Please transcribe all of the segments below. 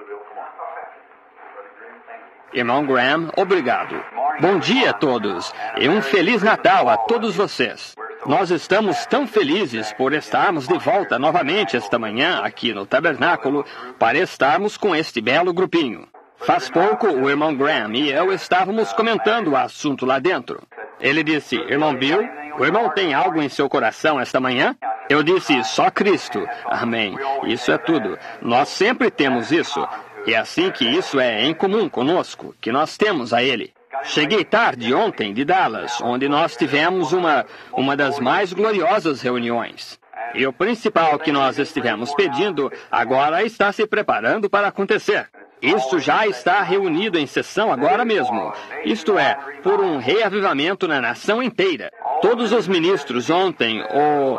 Irmão Graham, obrigado. Bom dia a todos e um Feliz Natal a todos vocês. Nós estamos tão felizes por estarmos de volta novamente esta manhã aqui no tabernáculo para estarmos com este belo grupinho. Faz pouco, o irmão Graham e eu estávamos comentando o assunto lá dentro. Ele disse, irmão Bill, o irmão tem algo em seu coração esta manhã? Eu disse, só Cristo. Amém. Isso é tudo. Nós sempre temos isso. É assim que isso é em comum conosco, que nós temos a Ele. Cheguei tarde ontem de Dallas, onde nós tivemos uma das mais gloriosas reuniões. E o principal que nós estivemos pedindo agora está se preparando para acontecer. Isto já está reunido em sessão agora mesmo. Isto é, por um reavivamento na nação inteira. Todos os ministros ontem, ou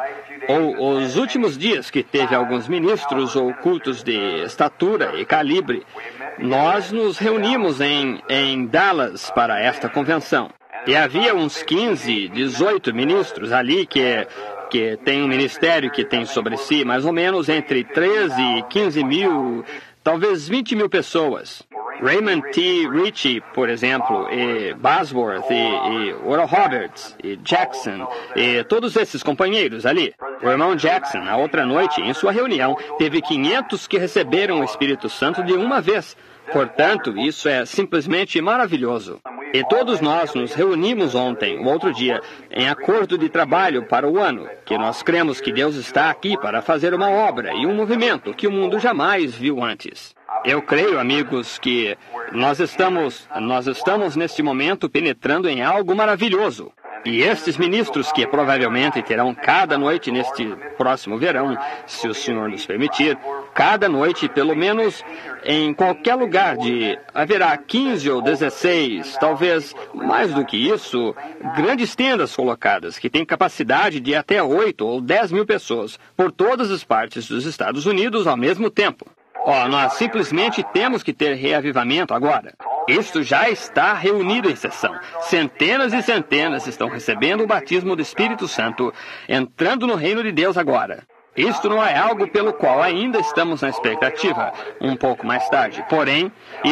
os últimos dias que teve alguns ministros ou cultos de estatura e calibre, nós nos reunimos em Dallas para esta convenção. E havia uns 15, 18 ministros ali que tem um ministério que tem sobre si mais ou menos entre 13 e 15 mil, talvez 20 mil pessoas. Raymond T. Ritchie, por exemplo, e Bosworth, e Oral Roberts, e Jackson, e todos esses companheiros ali. O irmão Jackson, na outra noite, em sua reunião, teve 500 que receberam o Espírito Santo de uma vez. Portanto, isso é simplesmente maravilhoso. E todos nós nos reunimos ontem, o outro dia, em acordo de trabalho para o ano, que nós cremos que Deus está aqui para fazer uma obra e um movimento que o mundo jamais viu antes. Eu creio, amigos, que nós estamos neste momento penetrando em algo maravilhoso. E estes ministros que provavelmente terão cada noite neste próximo verão, se o Senhor nos permitir, cada noite, pelo menos em qualquer lugar haverá 15 ou 16, talvez mais do que isso, grandes tendas colocadas que têm capacidade de até 8 ou 10 mil pessoas por todas as partes dos Estados Unidos ao mesmo tempo. Nós simplesmente temos que ter reavivamento agora. Isto já está reunido em sessão. Centenas e centenas estão recebendo o batismo do Espírito Santo, entrando no reino de Deus agora. Isto não é algo pelo qual ainda estamos na expectativa, um pouco mais tarde. Porém,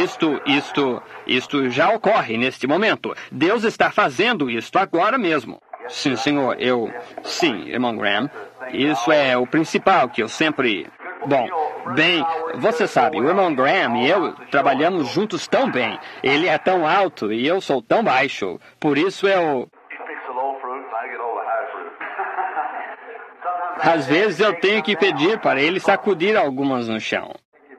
isto já ocorre neste momento. Deus está fazendo isto agora mesmo. Sim, senhor, Sim, irmão Graham. Isso é o principal que eu sempre... Bem, você sabe, o irmão Graham e eu trabalhamos juntos tão bem. Ele é tão alto e eu sou tão baixo. Por isso às vezes eu tenho que pedir para ele sacudir algumas no chão.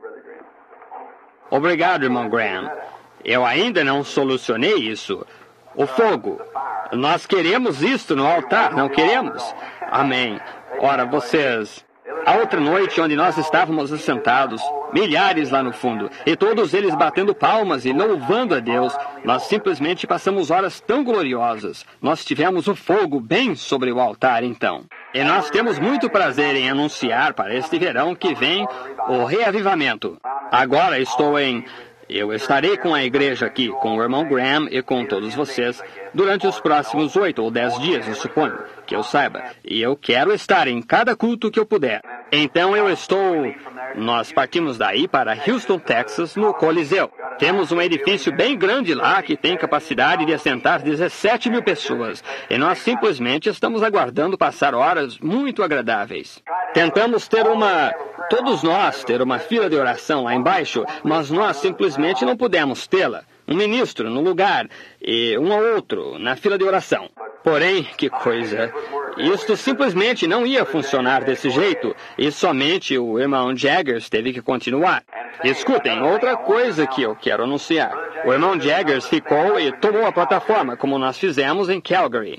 Obrigado, irmão Graham. Eu ainda não solucionei isso. O fogo. Nós queremos isto no altar, não queremos? Amém. Ora, vocês... A outra noite, onde nós estávamos assentados, milhares lá no fundo, e todos eles batendo palmas e louvando a Deus, nós simplesmente passamos horas tão gloriosas. Nós tivemos o fogo bem sobre o altar, então. E nós temos muito prazer em anunciar para este verão que vem o reavivamento. Agora eu estarei com a igreja aqui, com o irmão Graham e com todos vocês, durante os próximos 8 ou 10 dias, eu suponho, que eu saiba. E eu quero estar em cada culto que eu puder. Então nós partimos daí para Houston, Texas, no Coliseu. Temos um edifício bem grande lá que tem capacidade de assentar 17 mil pessoas. E nós simplesmente estamos aguardando passar horas muito agradáveis. Tentamos todos nós ter uma fila de oração lá embaixo, mas nós simplesmente não pudemos tê-la. Um ministro no lugar e um ou outro na fila de oração. Porém, que coisa, isto simplesmente não ia funcionar desse jeito e somente o irmão Jaggers teve que continuar. Escutem, outra coisa que eu quero anunciar. O irmão Jaggers ficou e tomou a plataforma, como nós fizemos em Calgary.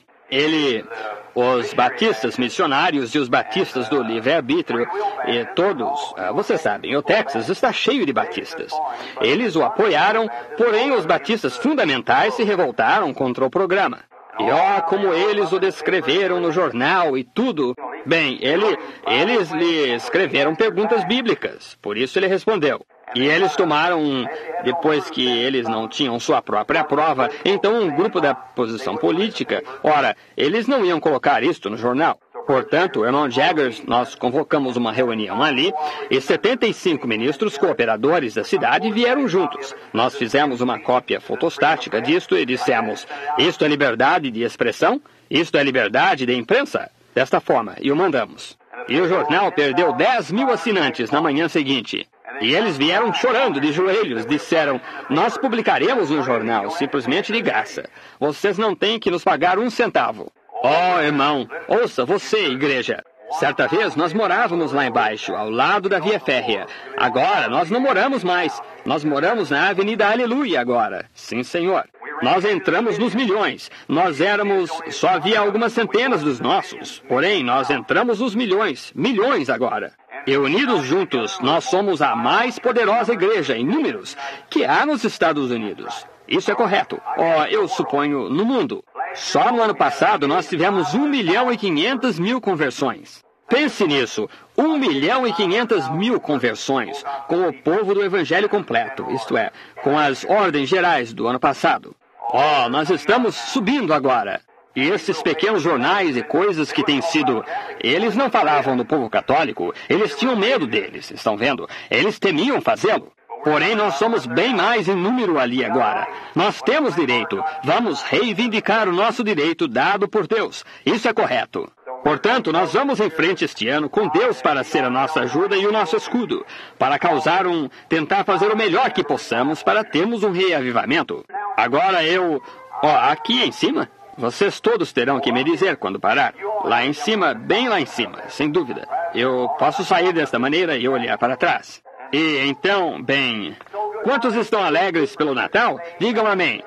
Os batistas missionários e os batistas do livre-arbítrio, e todos, vocês sabem, o Texas está cheio de batistas. Eles o apoiaram, porém os batistas fundamentais se revoltaram contra o programa. E como eles o descreveram no jornal e tudo. Bem, eles lhe escreveram perguntas bíblicas, por isso ele respondeu. E eles tomaram, depois que eles não tinham sua própria prova, então um grupo da posição política, eles não iam colocar isto no jornal. Portanto, irmão Jaggers, nós convocamos uma reunião ali e 75 ministros cooperadores da cidade vieram juntos. Nós fizemos uma cópia fotostática disto e dissemos, isto é liberdade de expressão? Isto é liberdade de imprensa? Desta forma, e o mandamos. E o jornal perdeu 10 mil assinantes na manhã seguinte. E eles vieram chorando de joelhos, disseram, nós publicaremos no jornal, simplesmente de graça. Vocês não têm que nos pagar um centavo. Oh, irmão, ouça você, igreja. Certa vez nós morávamos lá embaixo, ao lado da via férrea. Agora nós não moramos mais. Nós moramos na Avenida Aleluia agora. Sim, senhor. Nós entramos nos milhões. Só havia algumas centenas dos nossos. Porém, nós entramos nos milhões. Milhões agora. E unidos juntos, nós somos a mais poderosa igreja em números que há nos Estados Unidos. Isso é correto. Eu suponho, no mundo. Só no ano passado nós tivemos 1.500.000 conversões. Pense nisso, 1.500.000 conversões com o povo do Evangelho completo, isto é, com as ordens gerais do ano passado. Nós estamos subindo agora. E esses pequenos jornais e coisas que têm sido... Eles não falavam do povo católico, eles tinham medo deles, estão vendo? Eles temiam fazê-lo. Porém, nós somos bem mais em número ali agora. Nós temos direito. Vamos reivindicar o nosso direito dado por Deus. Isso é correto. Portanto, nós vamos em frente este ano com Deus para ser a nossa ajuda e o nosso escudo, para tentar fazer o melhor que possamos para termos um reavivamento. Agora aqui em cima, vocês todos terão que me dizer quando parar. Lá em cima, bem lá em cima, sem dúvida. Eu posso sair desta maneira e olhar para trás. E então, bem, quantos estão alegres pelo Natal? Digam amém.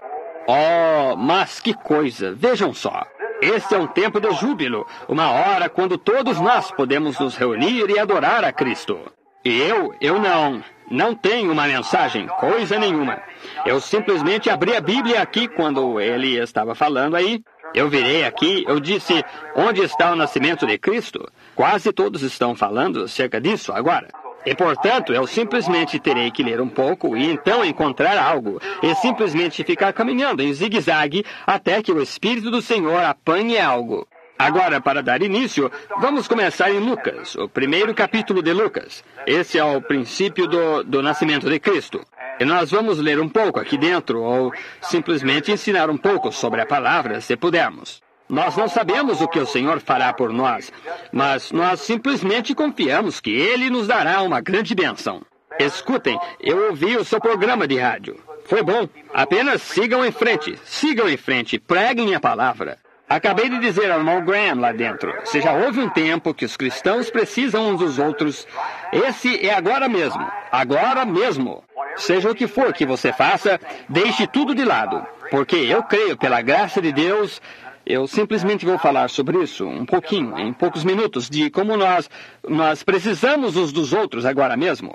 Mas que coisa, vejam só. Este é um tempo de júbilo, uma hora quando todos nós podemos nos reunir e adorar a Cristo. E eu não tenho uma mensagem, coisa nenhuma. Eu simplesmente abri a Bíblia aqui quando ele estava falando aí. Eu virei aqui, eu disse, onde está o nascimento de Cristo? Quase todos estão falando acerca disso agora. E, portanto, eu simplesmente terei que ler um pouco e então encontrar algo. E simplesmente ficar caminhando em zigue-zague até que o Espírito do Senhor apanhe algo. Agora, para dar início, vamos começar em Lucas, o primeiro capítulo de Lucas. Esse é o princípio do nascimento de Cristo. E nós vamos ler um pouco aqui dentro, ou simplesmente ensinar um pouco sobre a palavra, se pudermos. Nós não sabemos o que o Senhor fará por nós, mas nós simplesmente confiamos que Ele nos dará uma grande bênção. Escutem, eu ouvi o seu programa de rádio. Foi bom. Apenas sigam em frente, preguem a palavra. Acabei de dizer ao irmão Graham lá dentro, se já houve um tempo que os cristãos precisam uns dos outros, esse é agora mesmo. Seja o que for que você faça, deixe tudo de lado, porque eu creio, pela graça de Deus, eu simplesmente vou falar sobre isso um pouquinho, em poucos minutos, de como nós precisamos uns dos outros agora mesmo.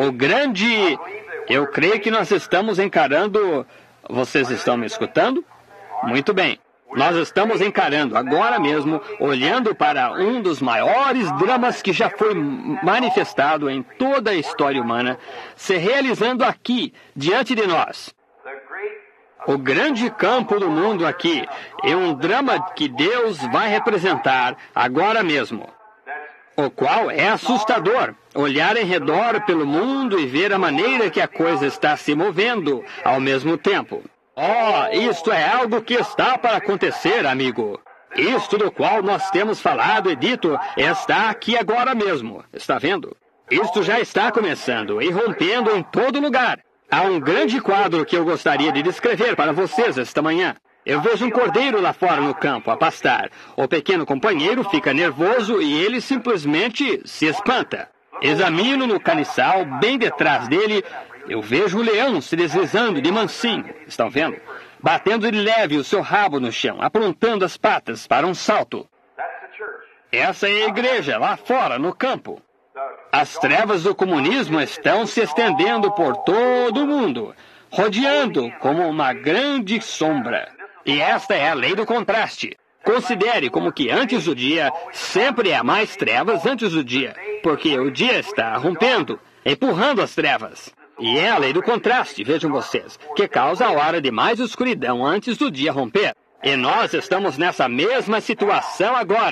Eu creio que nós estamos encarando... Vocês estão me escutando? Muito bem. Nós estamos encarando agora mesmo, olhando para um dos maiores dramas que já foi manifestado em toda a história humana, se realizando aqui, diante de nós. O grande campo do mundo aqui é um drama que Deus vai representar agora mesmo, o qual é assustador. Olhar em redor pelo mundo e ver a maneira que a coisa está se movendo ao mesmo tempo. Isto é algo que está para acontecer, amigo. Isto do qual nós temos falado e dito está aqui agora mesmo. Está vendo? Isto já está começando e rompendo em todo lugar. Há um grande quadro que eu gostaria de descrever para vocês esta manhã. Eu vejo um cordeiro lá fora no campo a pastar. O pequeno companheiro fica nervoso e ele simplesmente se espanta. Examino no caniçal, bem detrás dele, eu vejo o leão se deslizando de mansinho, estão vendo? Batendo de leve o seu rabo no chão, aprontando as patas para um salto. Essa é a igreja, lá fora, no campo. As trevas do comunismo estão se estendendo por todo o mundo, rodeando como uma grande sombra. E esta é a lei do contraste. Considere como que antes do dia, sempre há mais trevas antes do dia, porque o dia está rompendo, empurrando as trevas. E é a lei do contraste, vejam vocês, que causa a hora de mais escuridão antes do dia romper. E nós estamos nessa mesma situação agora.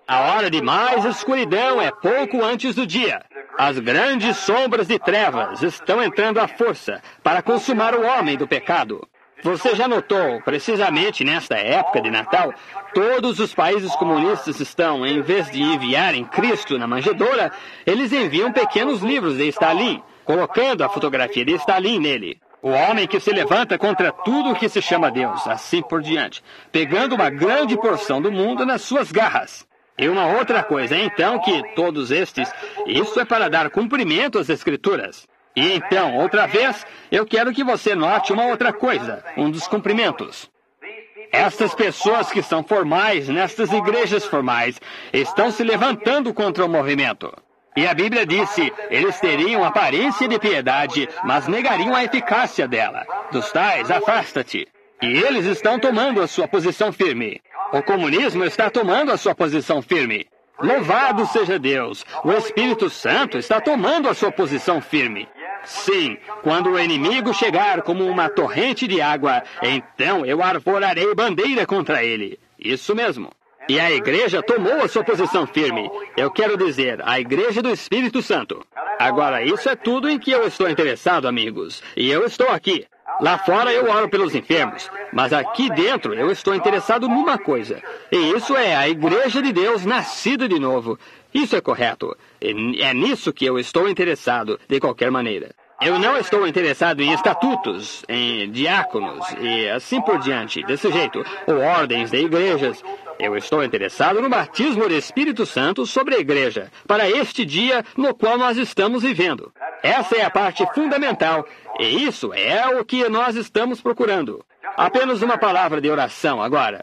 A hora de mais escuridão é pouco antes do dia. As grandes sombras de trevas estão entrando à força para consumar o homem do pecado. Você já notou, precisamente nesta época de Natal, todos os países comunistas estão, em vez de enviarem Cristo na manjedoura, eles enviam pequenos livros de Stalin, colocando a fotografia de Stalin nele. O homem que se levanta contra tudo o que se chama Deus, assim por diante, pegando uma grande porção do mundo nas suas garras. E uma outra coisa, então, que todos estes, isso é para dar cumprimento às Escrituras. E então, outra vez, eu quero que você note uma outra coisa, um dos cumprimentos. Estas pessoas que são formais, nestas igrejas formais, estão se levantando contra o movimento. E a Bíblia disse, eles teriam aparência de piedade, mas negariam a eficácia dela. Dos tais, afasta-te. E eles estão tomando a sua posição firme. O comunismo está tomando a sua posição firme. Louvado seja Deus! O Espírito Santo está tomando a sua posição firme. Sim, quando o inimigo chegar como uma torrente de água, então eu arvorarei bandeira contra ele. Isso mesmo. E a igreja tomou a sua posição firme. Eu quero dizer, a igreja do Espírito Santo. Agora, isso é tudo em que eu estou interessado, amigos. E eu estou aqui. Lá fora eu oro pelos enfermos, mas aqui dentro eu estou interessado numa coisa. E isso é a igreja de Deus nascida de novo. Isso é correto. E é nisso que eu estou interessado, de qualquer maneira. Eu não estou interessado em estatutos, em diáconos e assim por diante, desse jeito, ou ordens de igrejas. Eu estou interessado no batismo do Espírito Santo sobre a igreja, para este dia no qual nós estamos vivendo. Essa é a parte fundamental, e isso é o que nós estamos procurando. Apenas uma palavra de oração agora.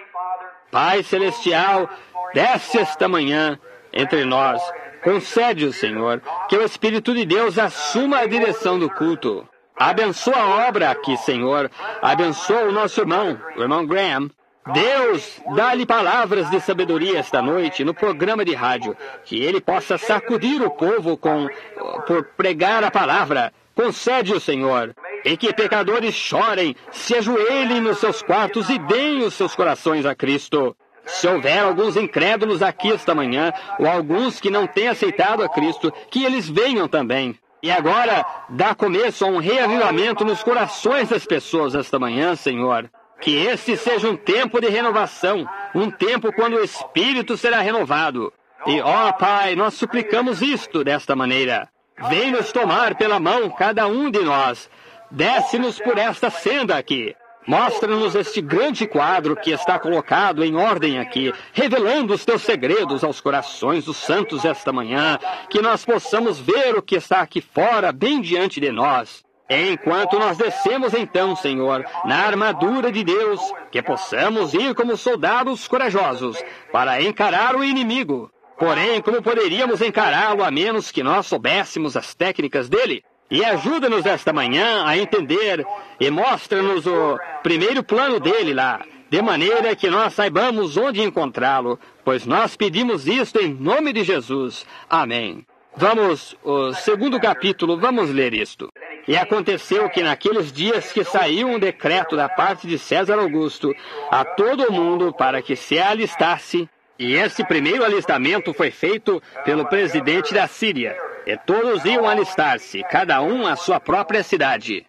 Pai Celestial, desce esta manhã entre nós. Concede-o, Senhor, que o Espírito de Deus assuma a direção do culto. Abençoa a obra aqui, Senhor. Abençoa o nosso irmão, o irmão Graham. Deus, dá-lhe palavras de sabedoria esta noite no programa de rádio, que ele possa sacudir o povo por pregar a palavra. Concede-o, Senhor, e que pecadores chorem, se ajoelhem nos seus quartos e deem os seus corações a Cristo. Se houver alguns incrédulos aqui esta manhã, ou alguns que não têm aceitado a Cristo, que eles venham também. E agora, dá começo a um reavivamento nos corações das pessoas esta manhã, Senhor. Que este seja um tempo de renovação, um tempo quando o Espírito será renovado. E, ó Pai, nós suplicamos isto desta maneira. Vem nos tomar pela mão cada um de nós. Desce-nos por esta senda aqui. Mostra-nos este grande quadro que está colocado em ordem aqui, revelando os teus segredos aos corações dos santos esta manhã, que nós possamos ver o que está aqui fora, bem diante de nós. Enquanto nós descemos então, Senhor, na armadura de Deus, que possamos ir como soldados corajosos para encarar o inimigo. Porém, como poderíamos encará-lo a menos que nós soubéssemos as técnicas dele? E ajuda-nos esta manhã a entender e mostra-nos o primeiro plano dele lá, de maneira que nós saibamos onde encontrá-lo, pois nós pedimos isto em nome de Jesus. Amém. Vamos, o segundo capítulo, vamos ler isto. E aconteceu que naqueles dias que saiu um decreto da parte de César Augusto a todo o mundo para que se alistasse, e esse primeiro alistamento foi feito pelo presidente da Síria, e todos iam alistar-se, cada um à sua própria cidade.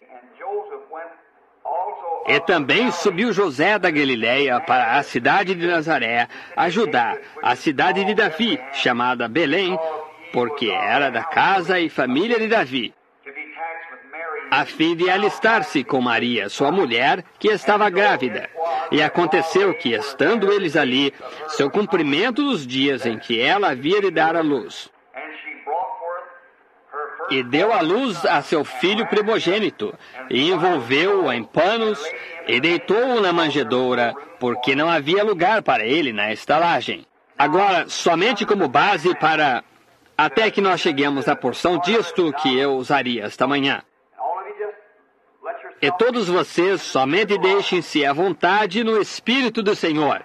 E também subiu José da Galileia para a cidade de Nazaré, a Judá, a cidade de Davi, chamada Belém, porque era da casa e família de Davi, a fim de alistar-se com Maria, sua mulher, que estava grávida. E aconteceu que, estando eles ali, seu cumprimento dos dias em que ela havia de dar à luz. E deu à luz a seu filho primogênito, e envolveu-o em panos, e deitou-o na manjedoura, porque não havia lugar para ele na estalagem. Agora, somente como base para... até que nós cheguemos à porção disto que eu usaria esta manhã. E todos vocês somente deixem-se à vontade no Espírito do Senhor.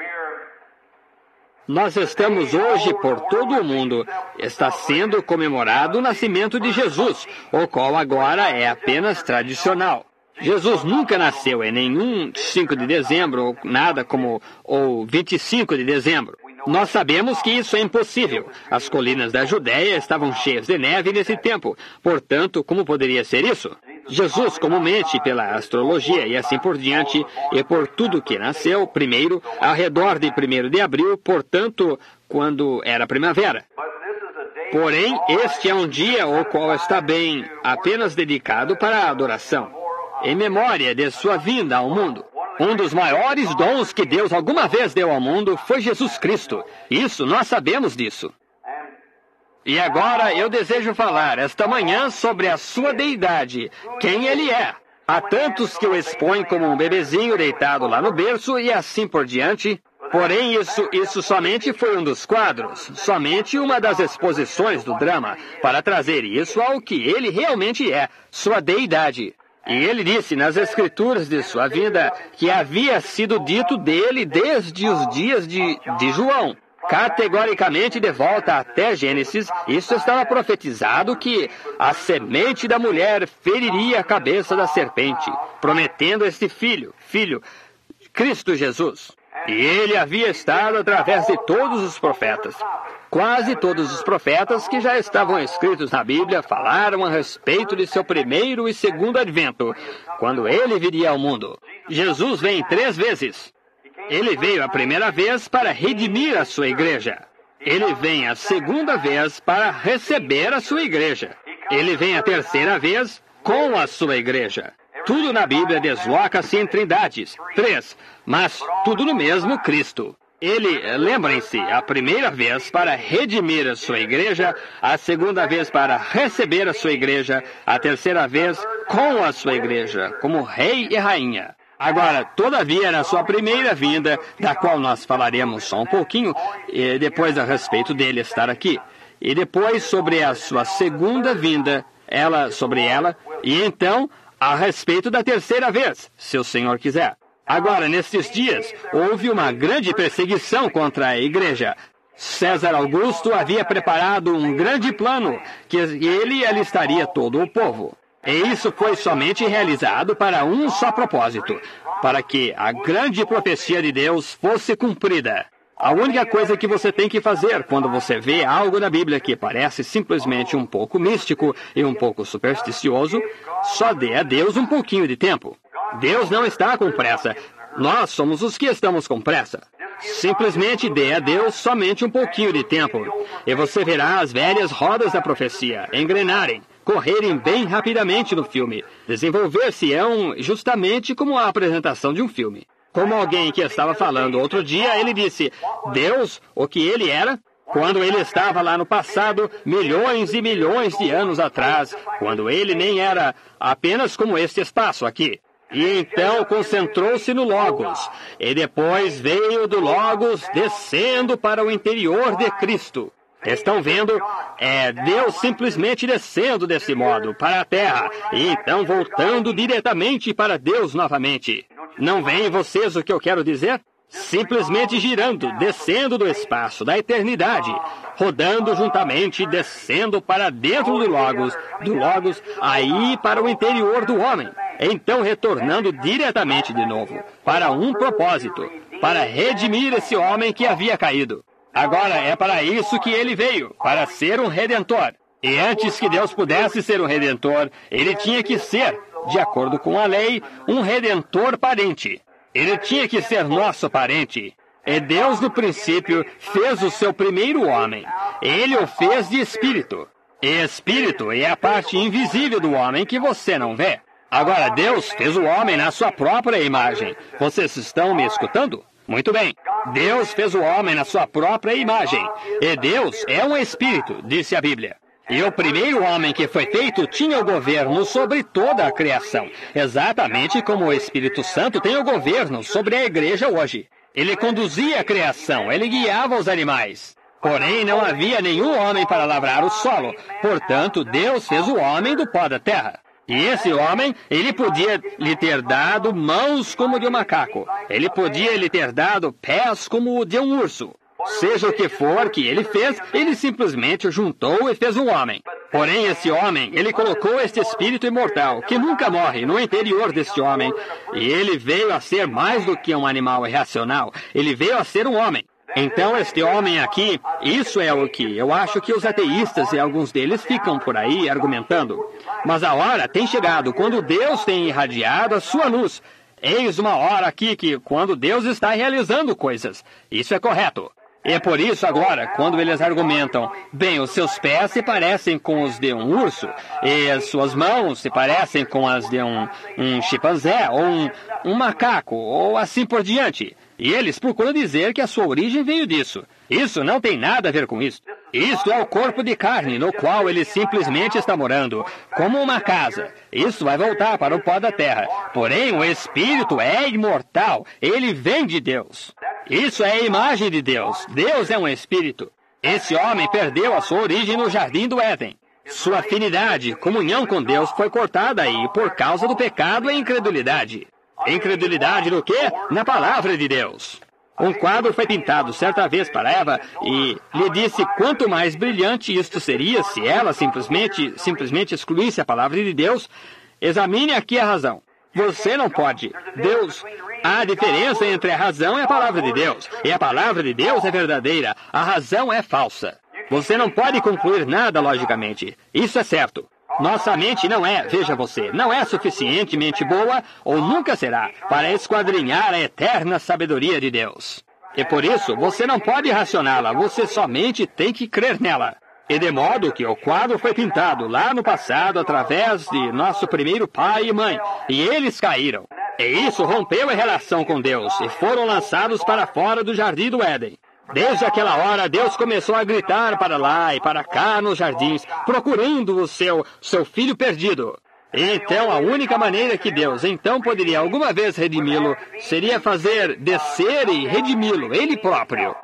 Nós estamos hoje por todo o mundo. Está sendo comemorado o nascimento de Jesus, o qual agora é apenas tradicional. Jesus nunca nasceu em nenhum 5 de dezembro, ou nada como o 25 de dezembro. Nós sabemos que isso é impossível. As colinas da Judéia estavam cheias de neve nesse tempo. Portanto, como poderia ser isso? Jesus, comumente pela astrologia e assim por diante, e por tudo que nasceu, primeiro, ao redor de 1º de abril, portanto, quando era primavera. Porém, este é um dia o qual está bem apenas dedicado para a adoração, em memória de sua vinda ao mundo. Um dos maiores dons que Deus alguma vez deu ao mundo foi Jesus Cristo. Isso, nós sabemos disso. E agora eu desejo falar esta manhã sobre a sua deidade, quem ele é. Há tantos que o expõem como um bebezinho deitado lá no berço e assim por diante. Porém, isso somente foi um dos quadros, somente uma das exposições do drama, para trazer isso ao que ele realmente é, sua deidade. E ele disse nas Escrituras de sua vinda que havia sido dito dele desde os dias de João. Categoricamente, de volta até Gênesis, isso estava profetizado que a semente da mulher feriria a cabeça da serpente, prometendo este filho, Cristo Jesus. E ele havia estado através de todos os profetas. Quase todos os profetas que já estavam escritos na Bíblia falaram a respeito de seu primeiro e segundo advento, quando ele viria ao mundo. Jesus vem 3 vezes. Ele veio a primeira vez para redimir a sua igreja. Ele vem a segunda vez para receber a sua igreja. Ele vem a terceira vez com a sua igreja. Tudo na Bíblia desloca-se em trindades, 3, mas tudo no mesmo Cristo. Ele, lembrem-se, a primeira vez para redimir a sua igreja, a segunda vez para receber a sua igreja, a terceira vez com a sua igreja, como rei e rainha. Agora, todavia, na sua primeira vinda, da qual nós falaremos só um pouquinho, e depois a respeito dele estar aqui, e depois sobre a sua segunda vinda, sobre ela, e então a respeito da terceira vez, se o Senhor quiser. Agora, nestes dias, houve uma grande perseguição contra a igreja. César Augusto havia preparado um grande plano, que ele alistaria todo o povo. E isso foi somente realizado para um só propósito, para que a grande profecia de Deus fosse cumprida. A única coisa que você tem que fazer quando você vê algo na Bíblia que parece simplesmente um pouco místico e um pouco supersticioso, só dê a Deus um pouquinho de tempo. Deus não está com pressa. Nós somos os que estamos com pressa. Simplesmente dê a Deus somente um pouquinho de tempo, e você verá as velhas rodas da profecia engrenarem, correrem bem rapidamente no filme, desenvolver-se-ão justamente como a apresentação de um filme. Como alguém que estava falando outro dia, ele disse, Deus, o que ele era, quando ele estava lá no passado, milhões e milhões de anos atrás, quando ele nem era apenas como este espaço aqui. E então concentrou-se no Logos, e depois veio do Logos descendo para o interior de Cristo. Estão vendo? É Deus simplesmente descendo desse modo para a terra, e então voltando diretamente para Deus novamente. Não veem vocês o que eu quero dizer? Simplesmente girando, descendo do espaço, da eternidade, rodando juntamente, descendo para dentro do Logos, aí para o interior do homem. Então retornando diretamente de novo, para um propósito, para redimir esse homem que havia caído. Agora é para isso que ele veio, para ser um redentor. E antes que Deus pudesse ser um redentor, ele tinha que ser, de acordo com a lei, um redentor parente. Ele tinha que ser nosso parente. E Deus, no princípio, fez o seu primeiro homem. Ele o fez de espírito. E espírito é a parte invisível do homem que você não vê. Agora, Deus fez o homem na sua própria imagem. Vocês estão me escutando? Muito bem. Deus fez o homem na sua própria imagem. E Deus é um espírito, disse a Bíblia. E o primeiro homem que foi feito tinha o governo sobre toda a criação, exatamente como o Espírito Santo tem o governo sobre a igreja hoje. Ele conduzia a criação, ele guiava os animais. Porém, não havia nenhum homem para lavrar o solo. Portanto, Deus fez o homem do pó da terra. E esse homem, ele podia lhe ter dado mãos como de um macaco. Ele podia lhe ter dado pés como o de um urso. Seja o que for que ele fez, ele simplesmente o juntou e fez um homem. Porém, esse homem, ele colocou este espírito imortal, que nunca morre, no interior deste homem. E ele veio a ser mais do que um animal irracional. Ele veio a ser um homem. Então, este homem aqui, isso é o que eu acho que os ateístas e alguns deles ficam por aí argumentando. Mas a hora tem chegado quando Deus tem irradiado a sua luz. Eis uma hora aqui que quando Deus está realizando coisas. Isso é correto. E é por isso agora, quando eles argumentam, bem, os seus pés se parecem com os de um urso, e as suas mãos se parecem com as de um chimpanzé, ou um macaco, ou assim por diante. E eles procuram dizer que a sua origem veio disso. Isso não tem nada a ver com isso. Isto é o corpo de carne no qual ele simplesmente está morando, como uma casa. Isso vai voltar para o pó da terra. Porém, o espírito é imortal. Ele vem de Deus. Isso é a imagem de Deus. Deus é um espírito. Esse homem perdeu a sua origem no jardim do Éden. Sua afinidade, comunhão com Deus foi cortada aí por causa do pecado e incredulidade. Incredulidade no quê? Na palavra de Deus. Um quadro foi pintado certa vez para Eva e lhe disse quanto mais brilhante isto seria se ela simplesmente excluísse a palavra de Deus. Examine aqui a razão. Você não pode. Deus. Há diferença entre a razão e a palavra de Deus. E a palavra de Deus é verdadeira. A razão é falsa. Você não pode concluir nada logicamente. Isso é certo. Nossa mente não é, veja você, não é suficientemente boa, ou nunca será, para esquadrinhar a eterna sabedoria de Deus. E por isso, você não pode racioná-la, você somente tem que crer nela. E de modo que o quadro foi pintado lá no passado através de nosso primeiro pai e mãe, e eles caíram. E isso rompeu a relação com Deus, e foram lançados para fora do jardim do Éden. Desde aquela hora, Deus começou a gritar para lá e para cá nos jardins, procurando o seu filho perdido. E então, a única maneira que Deus então poderia alguma vez redimi-lo seria fazer descer e redimi-lo, ele próprio.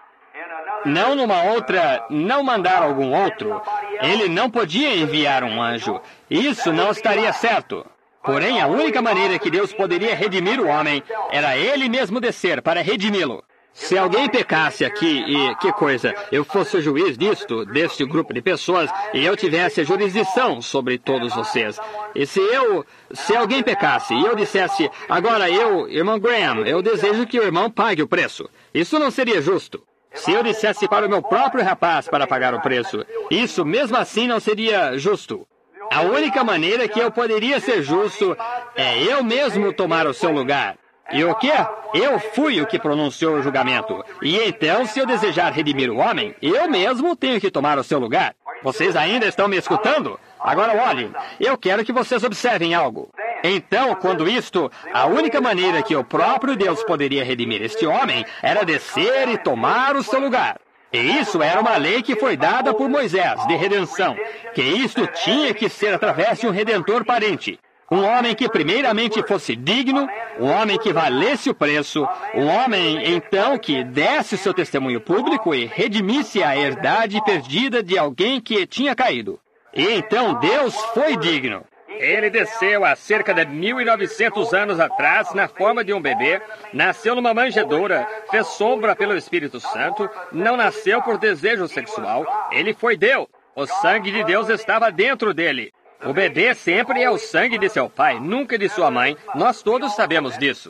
Não não mandar algum outro. Ele não podia enviar um anjo. Isso não estaria certo. Porém, a única maneira que Deus poderia redimir o homem era ele mesmo descer para redimi-lo. Se alguém pecasse aqui e, que coisa, eu fosse o juiz deste grupo de pessoas, e eu tivesse a jurisdição sobre todos vocês. E se alguém pecasse e eu dissesse, agora irmão Graham, eu desejo que o irmão pague o preço. Isso não seria justo. Se eu dissesse para o meu próprio rapaz para pagar o preço, isso mesmo assim não seria justo. A única maneira que eu poderia ser justo é eu mesmo tomar o seu lugar. E o quê? Eu fui o que pronunciou o julgamento. E então, se eu desejar redimir o homem, eu mesmo tenho que tomar o seu lugar. Vocês ainda estão me escutando? Agora olhem, eu quero que vocês observem algo. Então, quando a única maneira que o próprio Deus poderia redimir este homem era descer e tomar o seu lugar. E isso era uma lei que foi dada por Moisés, de redenção, que isto tinha que ser através de um redentor parente. Um homem que primeiramente fosse digno, um homem que valesse o preço, um homem, então, que desse o seu testemunho público e redimisse a herdade perdida de alguém que tinha caído. E então Deus foi digno. Ele desceu há cerca de 1.900 anos atrás na forma de um bebê, nasceu numa manjedoura, fez sombra pelo Espírito Santo, não nasceu por desejo sexual, ele foi Deus. O sangue de Deus estava dentro dele. O bebê sempre é o sangue de seu pai, nunca de sua mãe. Nós todos sabemos disso.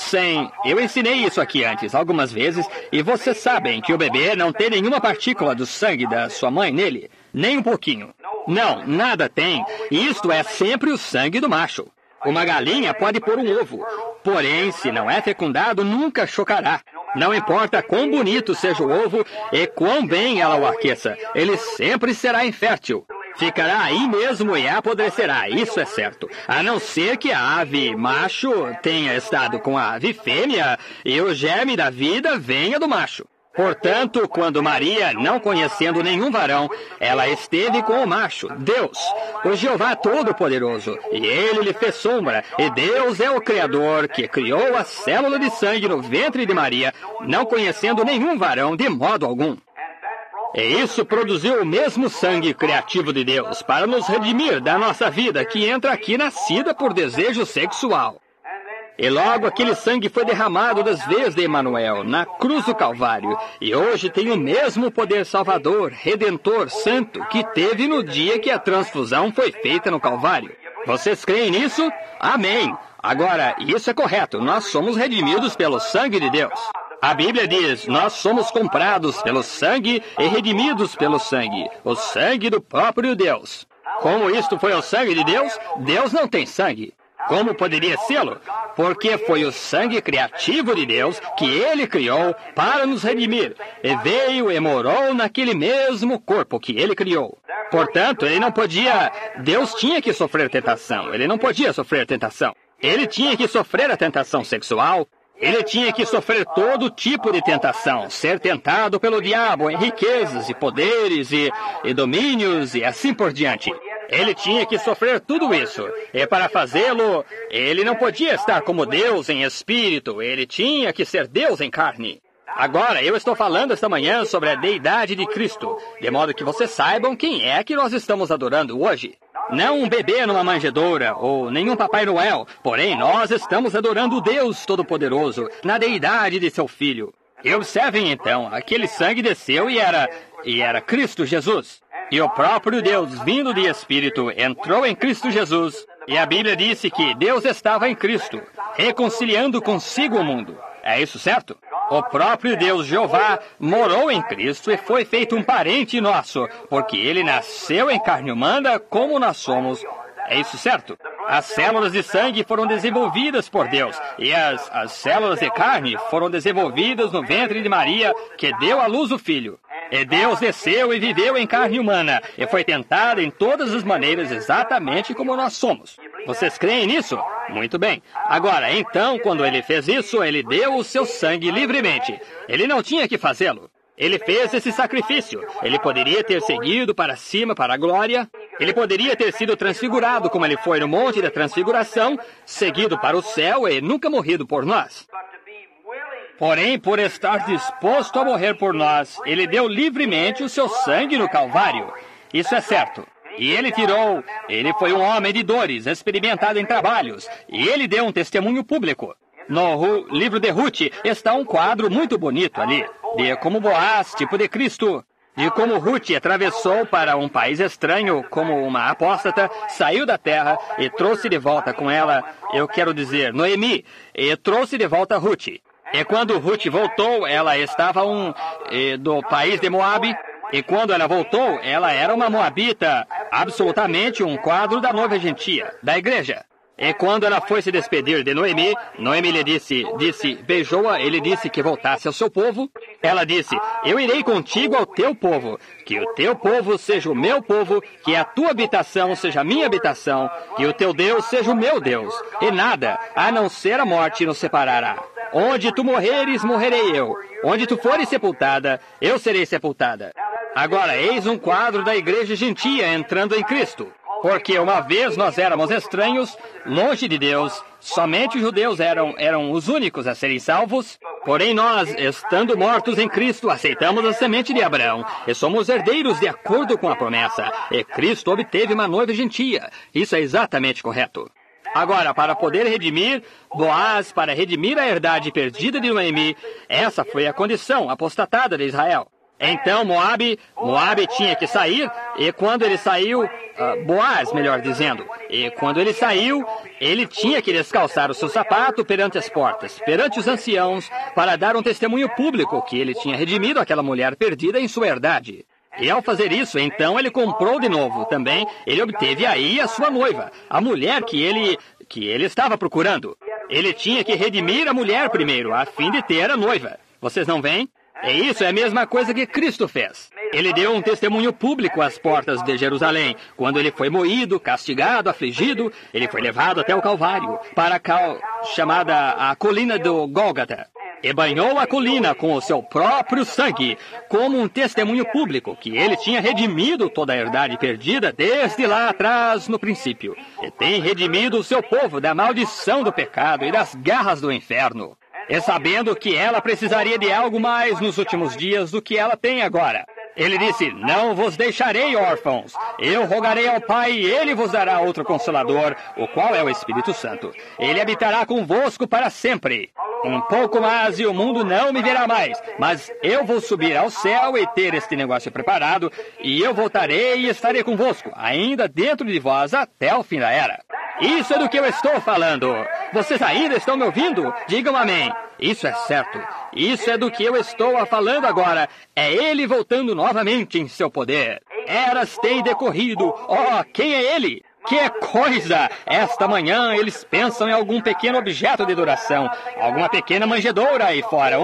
Eu ensinei isso aqui antes, algumas vezes, e vocês sabem que o bebê não tem nenhuma partícula do sangue da sua mãe nele, nem um pouquinho. Não, nada tem. Isto é sempre o sangue do macho. Uma galinha pode pôr um ovo, porém, se não é fecundado, nunca chocará. Não importa quão bonito seja o ovo e quão bem ela o aqueça, ele sempre será infértil. Ficará aí mesmo e apodrecerá, isso é certo. A não ser que a ave macho tenha estado com a ave fêmea e o germe da vida venha do macho. Portanto, quando Maria, não conhecendo nenhum varão, ela esteve com o macho, Deus, o Jeová Todo-Poderoso, e ele lhe fez sombra, e Deus é o Criador que criou a célula de sangue no ventre de Maria, não conhecendo nenhum varão de modo algum. E isso produziu o mesmo sangue criativo de Deus para nos redimir da nossa vida que entra aqui nascida por desejo sexual. E logo aquele sangue foi derramado das veias de Emanuel na cruz do Calvário. E hoje tem o mesmo poder salvador, redentor, santo que teve no dia que a transfusão foi feita no Calvário. Vocês creem nisso? Amém. Agora, isso é correto. Nós somos redimidos pelo sangue de Deus. A Bíblia diz, nós somos comprados pelo sangue e redimidos pelo sangue, o sangue do próprio Deus. Como isto foi o sangue de Deus? Deus não tem sangue. Como poderia sê-lo? Porque foi o sangue criativo de Deus que Ele criou para nos redimir. E veio e morou naquele mesmo corpo que Ele criou. Portanto, Ele não podia... Deus tinha que sofrer tentação. Ele não podia sofrer tentação. Ele tinha que sofrer a tentação sexual. Ele tinha que sofrer todo tipo de tentação, ser tentado pelo diabo em riquezas e poderes e domínios e assim por diante. Ele tinha que sofrer tudo isso. E para fazê-lo, ele não podia estar como Deus em espírito. Ele tinha que ser Deus em carne. Agora, eu estou falando esta manhã sobre a deidade de Cristo, de modo que vocês saibam quem é que nós estamos adorando hoje. Não um bebê numa manjedoura, ou nenhum Papai Noel. Porém, nós estamos adorando o Deus Todo-Poderoso, na deidade de seu Filho. E observem então, aquele sangue desceu e era Cristo Jesus. E o próprio Deus, vindo de Espírito, entrou em Cristo Jesus. E a Bíblia disse que Deus estava em Cristo, reconciliando consigo o mundo. É isso certo? O próprio Deus Jeová morou em Cristo e foi feito um parente nosso, porque Ele nasceu em carne humana como nós somos. É isso certo? As células de sangue foram desenvolvidas por Deus, e as células de carne foram desenvolvidas no ventre de Maria, que deu à luz o Filho. E Deus desceu e viveu em carne humana, e foi tentado em todas as maneiras exatamente como nós somos. Vocês creem nisso? Muito bem. Agora, então, quando Ele fez isso, Ele deu o seu sangue livremente. Ele não tinha que fazê-lo. Ele fez esse sacrifício. Ele poderia ter seguido para cima, para a glória. Ele poderia ter sido transfigurado, como ele foi no Monte da Transfiguração, seguido para o céu e nunca morrido por nós. Porém, por estar disposto a morrer por nós, Ele deu livremente o seu sangue no Calvário. Isso é certo. E Ele foi um homem de dores, experimentado em trabalhos, e Ele deu um testemunho público. No livro de Ruth está um quadro muito bonito ali, de como Boaz, tipo de Cristo, de como Ruth atravessou para um país estranho como uma apóstata, saiu da terra e trouxe de volta com ela, eu quero dizer, Noemi, e trouxe de volta Ruth. E quando Ruth voltou, ela estava do país de Moabe. E quando ela voltou, ela era uma moabita, absolutamente um quadro da noiva gentia, da igreja. E quando ela foi se despedir de Noemi, Noemi lhe beijou-a, ele disse que voltasse ao seu povo. Ela disse, eu irei contigo ao teu povo, que o teu povo seja o meu povo, que a tua habitação seja a minha habitação, que o teu Deus seja o meu Deus, e nada, a não ser a morte, nos separará. Onde tu morreres, morrerei eu. Onde tu fores sepultada, eu serei sepultada. Agora, eis um quadro da igreja gentia entrando em Cristo. Porque uma vez nós éramos estranhos, longe de Deus, somente os judeus eram os únicos a serem salvos. Porém nós, estando mortos em Cristo, aceitamos a semente de Abraão e somos herdeiros de acordo com a promessa. E Cristo obteve uma noiva gentia. Isso é exatamente correto. Agora, para poder redimir Boaz, para redimir a herdade perdida de Noemi, essa foi a condição apostatada de Israel. Então Moabe tinha que sair, e quando ele saiu, Boaz, melhor dizendo, e quando ele saiu, ele tinha que descalçar o seu sapato perante as portas, perante os anciãos, para dar um testemunho público que ele tinha redimido aquela mulher perdida em sua herdade. E ao fazer isso, então, ele comprou de novo também, ele obteve aí a sua noiva, a mulher que ele estava procurando. Ele tinha que redimir a mulher primeiro, a fim de ter a noiva. Vocês não veem? E isso é a mesma coisa que Cristo fez. Ele deu um testemunho público às portas de Jerusalém. Quando ele foi moído, castigado, afligido, ele foi levado até o Calvário, para a chamada a colina do Gólgota. E banhou a colina com o seu próprio sangue, como um testemunho público que ele tinha redimido toda a herdade perdida desde lá atrás, no princípio. E tem redimido o seu povo da maldição do pecado e das garras do inferno. E sabendo que ela precisaria de algo mais nos últimos dias do que ela tem agora. Ele disse, não vos deixarei órfãos. Eu rogarei ao Pai e Ele vos dará outro Consolador, o qual é o Espírito Santo. Ele habitará convosco para sempre. Um pouco mais e o mundo não me verá mais, mas eu vou subir ao céu e ter este negócio preparado, e eu voltarei e estarei convosco, ainda dentro de vós até o fim da era. Isso é do que eu estou falando. Vocês ainda estão me ouvindo? Digam amém. Isso é certo. Isso é do que eu estou falando agora. É Ele voltando novamente em seu poder. Eras têm decorrido. Oh, quem é Ele? Que coisa! Esta manhã eles pensam em algum pequeno objeto de adoração, alguma pequena manjedoura aí fora,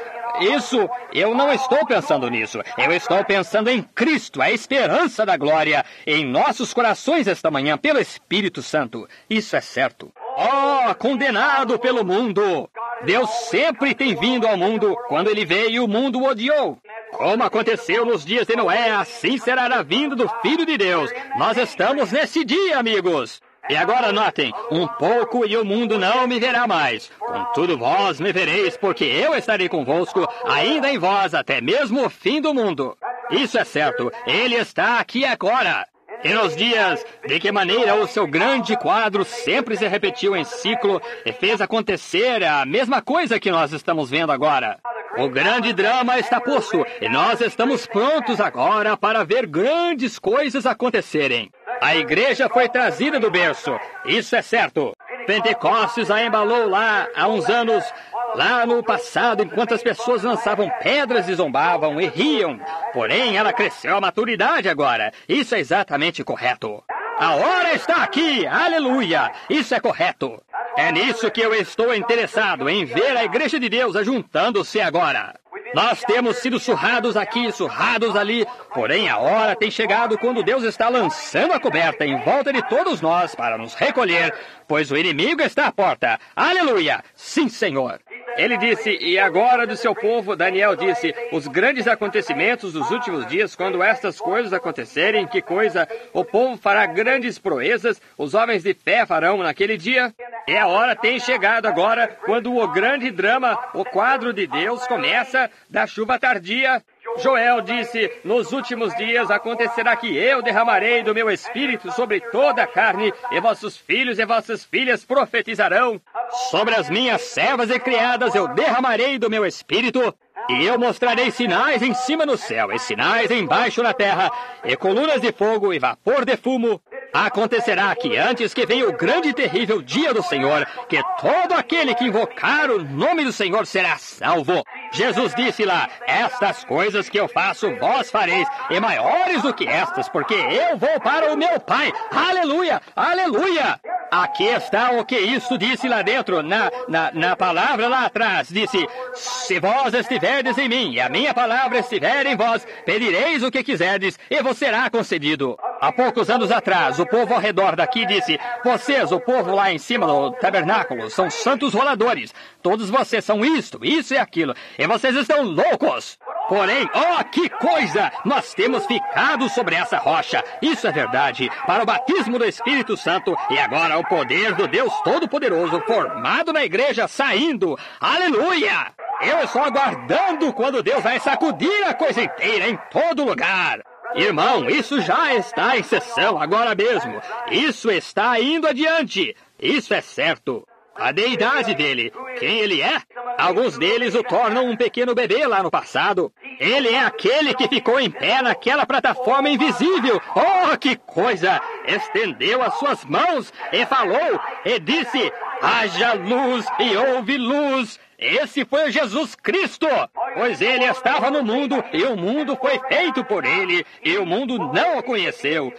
Isso, eu não estou pensando nisso. Eu estou pensando em Cristo, a esperança da glória, em nossos corações esta manhã, pelo Espírito Santo. Isso é certo. Oh, condenado pelo mundo! Deus sempre tem vindo ao mundo. Quando Ele veio, o mundo o odiou. Como aconteceu nos dias de Noé, assim será a vinda do Filho de Deus. Nós estamos nesse dia, amigos. E agora notem, um pouco e o mundo não me verá mais. Contudo vós me vereis, porque eu estarei convosco, ainda em vós, até mesmo o fim do mundo. Isso é certo, Ele está aqui agora. E nos dias, de que maneira o seu grande quadro sempre se repetiu em ciclo e fez acontecer a mesma coisa que nós estamos vendo agora. O grande drama está posto e nós estamos prontos agora para ver grandes coisas acontecerem. A igreja foi trazida do berço, isso é certo. Pentecostes a embalou lá há uns anos, lá no passado, enquanto as pessoas lançavam pedras e zombavam e riam. Porém, ela cresceu à maturidade agora. Isso é exatamente correto. A hora está aqui, aleluia! Isso é correto. É nisso que eu estou interessado, em ver a Igreja de Deus ajuntando-se agora. Nós temos sido surrados aqui, surrados ali, porém a hora tem chegado quando Deus está lançando a coberta em volta de todos nós para nos recolher, pois o inimigo está à porta. Aleluia! Sim, Senhor. Ele disse, e agora do seu povo, Daniel disse, os grandes acontecimentos dos últimos dias, quando estas coisas acontecerem, que coisa, o povo fará grandes proezas, os homens de fé farão naquele dia. E a hora tem chegado agora, quando o grande drama, o quadro de Deus começa da chuva tardia. Joel disse, nos últimos dias acontecerá que eu derramarei do meu espírito sobre toda a carne, e vossos filhos e vossas filhas profetizarão. Sobre as minhas servas e criadas eu derramarei do meu espírito, e eu mostrarei sinais em cima no céu, e sinais embaixo na terra, e colunas de fogo e vapor de fumo. Acontecerá que antes que venha o grande e terrível dia do Senhor, que todo aquele que invocar o nome do Senhor será salvo. Jesus disse lá, estas coisas que eu faço, vós fareis, e maiores do que estas, porque eu vou para o meu Pai. Aleluia, aleluia. Aqui está o que isso disse lá dentro, na palavra lá atrás. Disse, se vós estiverdes em mim, e a minha palavra estiver em vós, pedireis o que quiserdes, e vos será concedido. Há poucos anos atrás, o povo ao redor daqui disse, vocês, o povo lá em cima do tabernáculo, são santos roladores. Todos vocês são isto, isso e aquilo, e vocês estão loucos. Porém, oh, que coisa! Nós temos ficado sobre essa rocha. Isso é verdade, para o batismo do Espírito Santo, e agora o poder do Deus Todo-Poderoso formado na igreja saindo. Aleluia! Eu estou aguardando quando Deus vai sacudir a coisa inteira em todo lugar. Irmão, isso já está em sessão agora mesmo. Isso está indo adiante. Isso é certo. A deidade dele, quem ele é? Alguns deles o tornam um pequeno bebê lá no passado. Ele é aquele que ficou em pé naquela plataforma invisível. Oh, que coisa! Estendeu as suas mãos e falou e disse, haja luz e houve luz. Esse foi Jesus Cristo, pois ele estava no mundo e o mundo foi feito por ele e o mundo não o conheceu.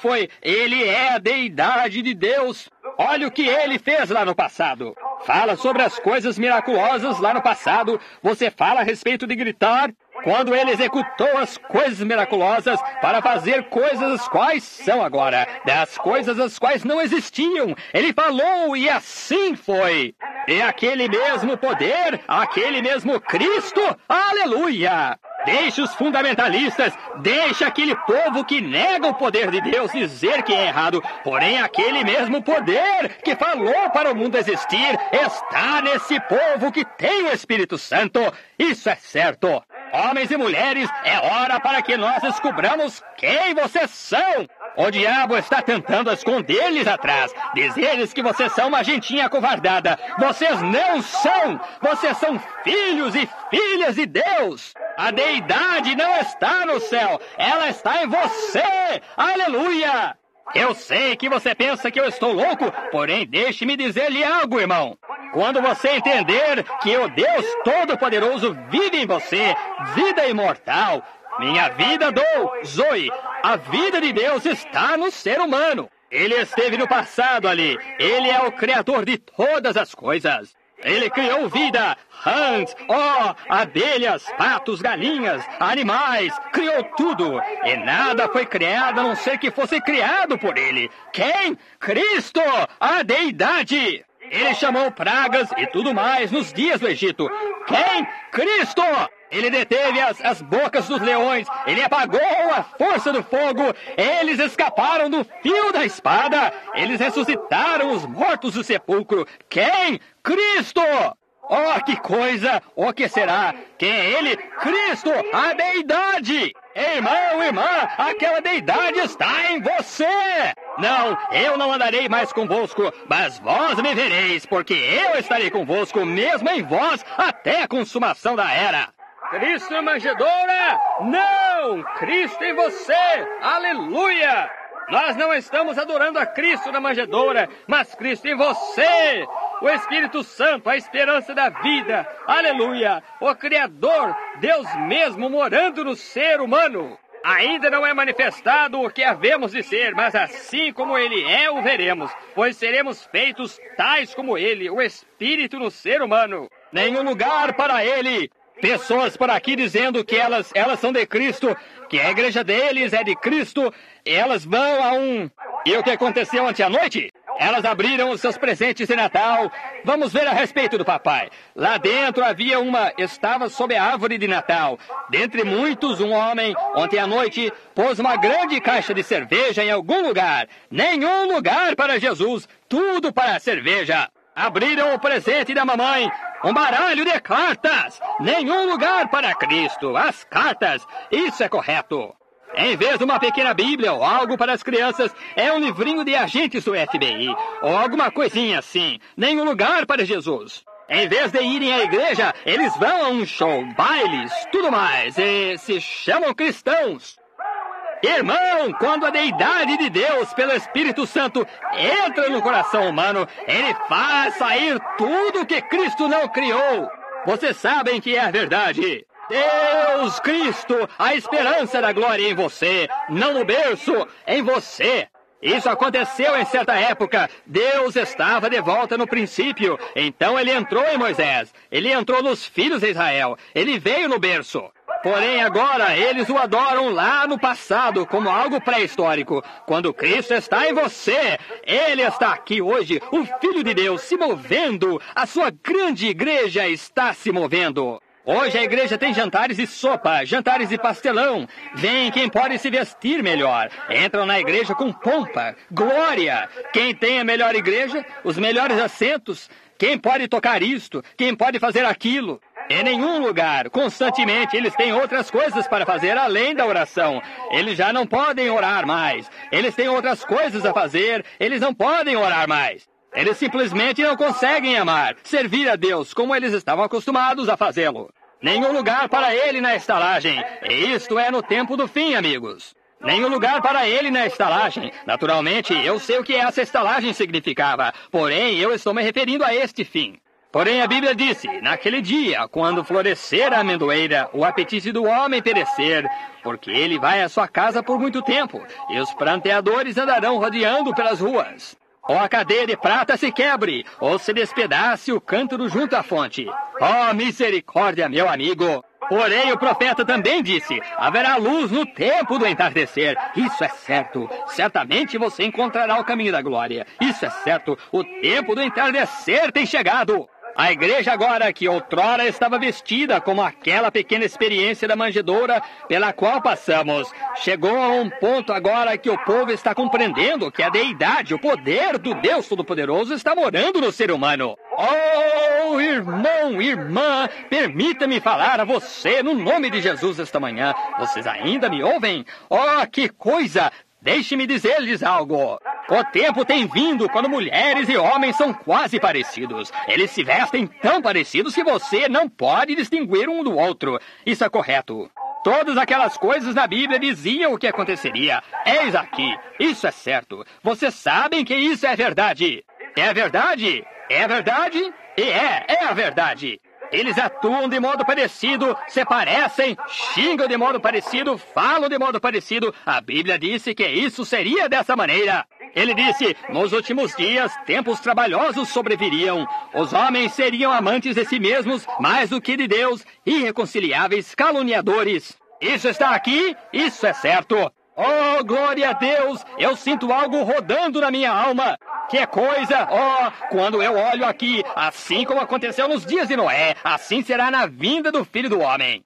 Ele é a deidade de Deus. Olha o que ele fez lá no passado. Fala sobre as coisas miraculosas lá no passado. Você fala a respeito de gritar. Quando ele executou as coisas miraculosas para fazer coisas as quais são agora, das coisas as quais não existiam. Ele falou e assim foi. E aquele mesmo poder, aquele mesmo Cristo, aleluia! Deixe os fundamentalistas, deixe aquele povo que nega o poder de Deus dizer que é errado. Porém, aquele mesmo poder que falou para o mundo existir está nesse povo que tem o Espírito Santo. Isso é certo. Homens e mulheres, é hora para que nós descobramos quem vocês são. O diabo está tentando esconder-lhes atrás, dizer-lhes que vocês são uma gentinha acovardada. Vocês não são. Vocês são filhos e filhas de Deus. A deidade não está no céu, ela está em você. Aleluia! Eu sei que você pensa que eu estou louco, porém deixe-me dizer-lhe algo, irmão. Quando você entender que o Deus Todo-Poderoso vive em você, vida imortal, minha vida dou, Zoe, a vida de Deus está no ser humano. Ele esteve no passado ali. Ele é o Criador de todas as coisas. Ele criou vida, rãs, abelhas, patos, galinhas, animais, criou tudo. E nada foi criado a não ser que fosse criado por Ele. Quem? Cristo, a deidade. Ele chamou pragas e tudo mais nos dias do Egito. Quem? Cristo! Ele deteve as bocas dos leões. Ele apagou a força do fogo. Eles escaparam do fio da espada. Eles ressuscitaram os mortos do sepulcro. Quem? Cristo! Oh, que coisa! O que será? Quem é Ele? Cristo, a deidade! Irmão, irmã, aquela deidade está em você! Não, eu não andarei mais convosco, mas vós me vereis, porque eu estarei convosco, mesmo em vós, até a consumação da era. Cristo na manjedoura? Não! Cristo em você! Aleluia! Nós não estamos adorando a Cristo na manjedoura, mas Cristo em você! O Espírito Santo, a esperança da vida. Aleluia! O Criador, Deus mesmo morando no ser humano. Ainda não é manifestado o que havemos de ser, mas assim como Ele é, o veremos, pois seremos feitos tais como Ele, o Espírito no ser humano. Nenhum lugar para Ele. Pessoas por aqui dizendo que elas são de Cristo, que a igreja deles é de Cristo, elas vão a um... E o que aconteceu ontem à noite? Elas abriram os seus presentes de Natal. Vamos ver a respeito do papai. Lá dentro havia estava sob a árvore de Natal. Dentre muitos, um homem, ontem à noite, pôs uma grande caixa de cerveja em algum lugar. Nenhum lugar para Jesus, tudo para a cerveja. Abriram o presente da mamãe. Um baralho de cartas! Nenhum lugar para Cristo! As cartas! Isso é correto! Em vez de uma pequena Bíblia ou algo para as crianças, é um livrinho de agentes do FBI, ou alguma coisinha assim. Nenhum lugar para Jesus. Em vez de irem à igreja, eles vão a um show, bailes, tudo mais, e se chamam cristãos. Irmão, quando a deidade de Deus, pelo Espírito Santo, entra no coração humano, Ele faz sair tudo que Cristo não criou. Vocês sabem que é a verdade. Deus, Cristo, a esperança da glória em você, não no berço, em você. Isso aconteceu em certa época. Deus estava de volta no princípio. Então Ele entrou em Moisés. Ele entrou nos filhos de Israel. Ele veio no berço. Porém, agora, eles o adoram lá no passado, como algo pré-histórico. Quando Cristo está em você, Ele está aqui hoje, o Filho de Deus, se movendo. A sua grande igreja está se movendo. Hoje a igreja tem jantares de sopa, jantares de pastelão. Vem quem pode se vestir melhor. Entram na igreja com pompa, glória. Quem tem a melhor igreja, os melhores assentos. Quem pode tocar isto, quem pode fazer aquilo. Em nenhum lugar, constantemente, eles têm outras coisas para fazer além da oração. Eles já não podem orar mais. Eles têm outras coisas a fazer, eles não podem orar mais. Eles simplesmente não conseguem amar, servir a Deus como eles estavam acostumados a fazê-lo. Nenhum lugar para Ele na estalagem. E isto é no tempo do fim, amigos. Nenhum lugar para Ele na estalagem. Naturalmente, eu sei o que essa estalagem significava, porém, eu estou me referindo a este fim. Porém, a Bíblia disse, naquele dia, quando florescer a amendoeira, o apetite do homem perecer, porque ele vai à sua casa por muito tempo, e os pranteadores andarão rodeando pelas ruas. Ou a cadeia de prata se quebre, ou se despedace o cântaro junto à fonte. Oh, misericórdia, meu amigo! Porém, o profeta também disse, haverá luz no tempo do entardecer. Isso é certo. Certamente você encontrará o caminho da glória. Isso é certo. O tempo do entardecer tem chegado. A igreja agora, que outrora estava vestida como aquela pequena experiência da manjedoura pela qual passamos, chegou a um ponto agora que o povo está compreendendo que a deidade, o poder do Deus Todo-Poderoso está morando no ser humano. Oh, irmão, irmã, permita-me falar a você no nome de Jesus esta manhã. Vocês ainda me ouvem? Oh, que coisa! Deixe-me dizer-lhes algo. O tempo tem vindo quando mulheres e homens são quase parecidos. Eles se vestem tão parecidos que você não pode distinguir um do outro. Isso é correto. Todas aquelas coisas na Bíblia diziam o que aconteceria. Eis aqui. Isso é certo. Vocês sabem que isso é verdade. É verdade? É verdade? E é a verdade. Eles atuam de modo parecido, se parecem, xingam de modo parecido, falam de modo parecido. A Bíblia disse que isso seria dessa maneira. Ele disse, nos últimos dias, tempos trabalhosos sobreviriam. Os homens seriam amantes de si mesmos, mais do que de Deus, irreconciliáveis, caluniadores. Isso está aqui, isso é certo. Oh, glória a Deus! Eu sinto algo rodando na minha alma. Que coisa! Oh, quando eu olho aqui, assim como aconteceu nos dias de Noé, assim será na vinda do Filho do Homem.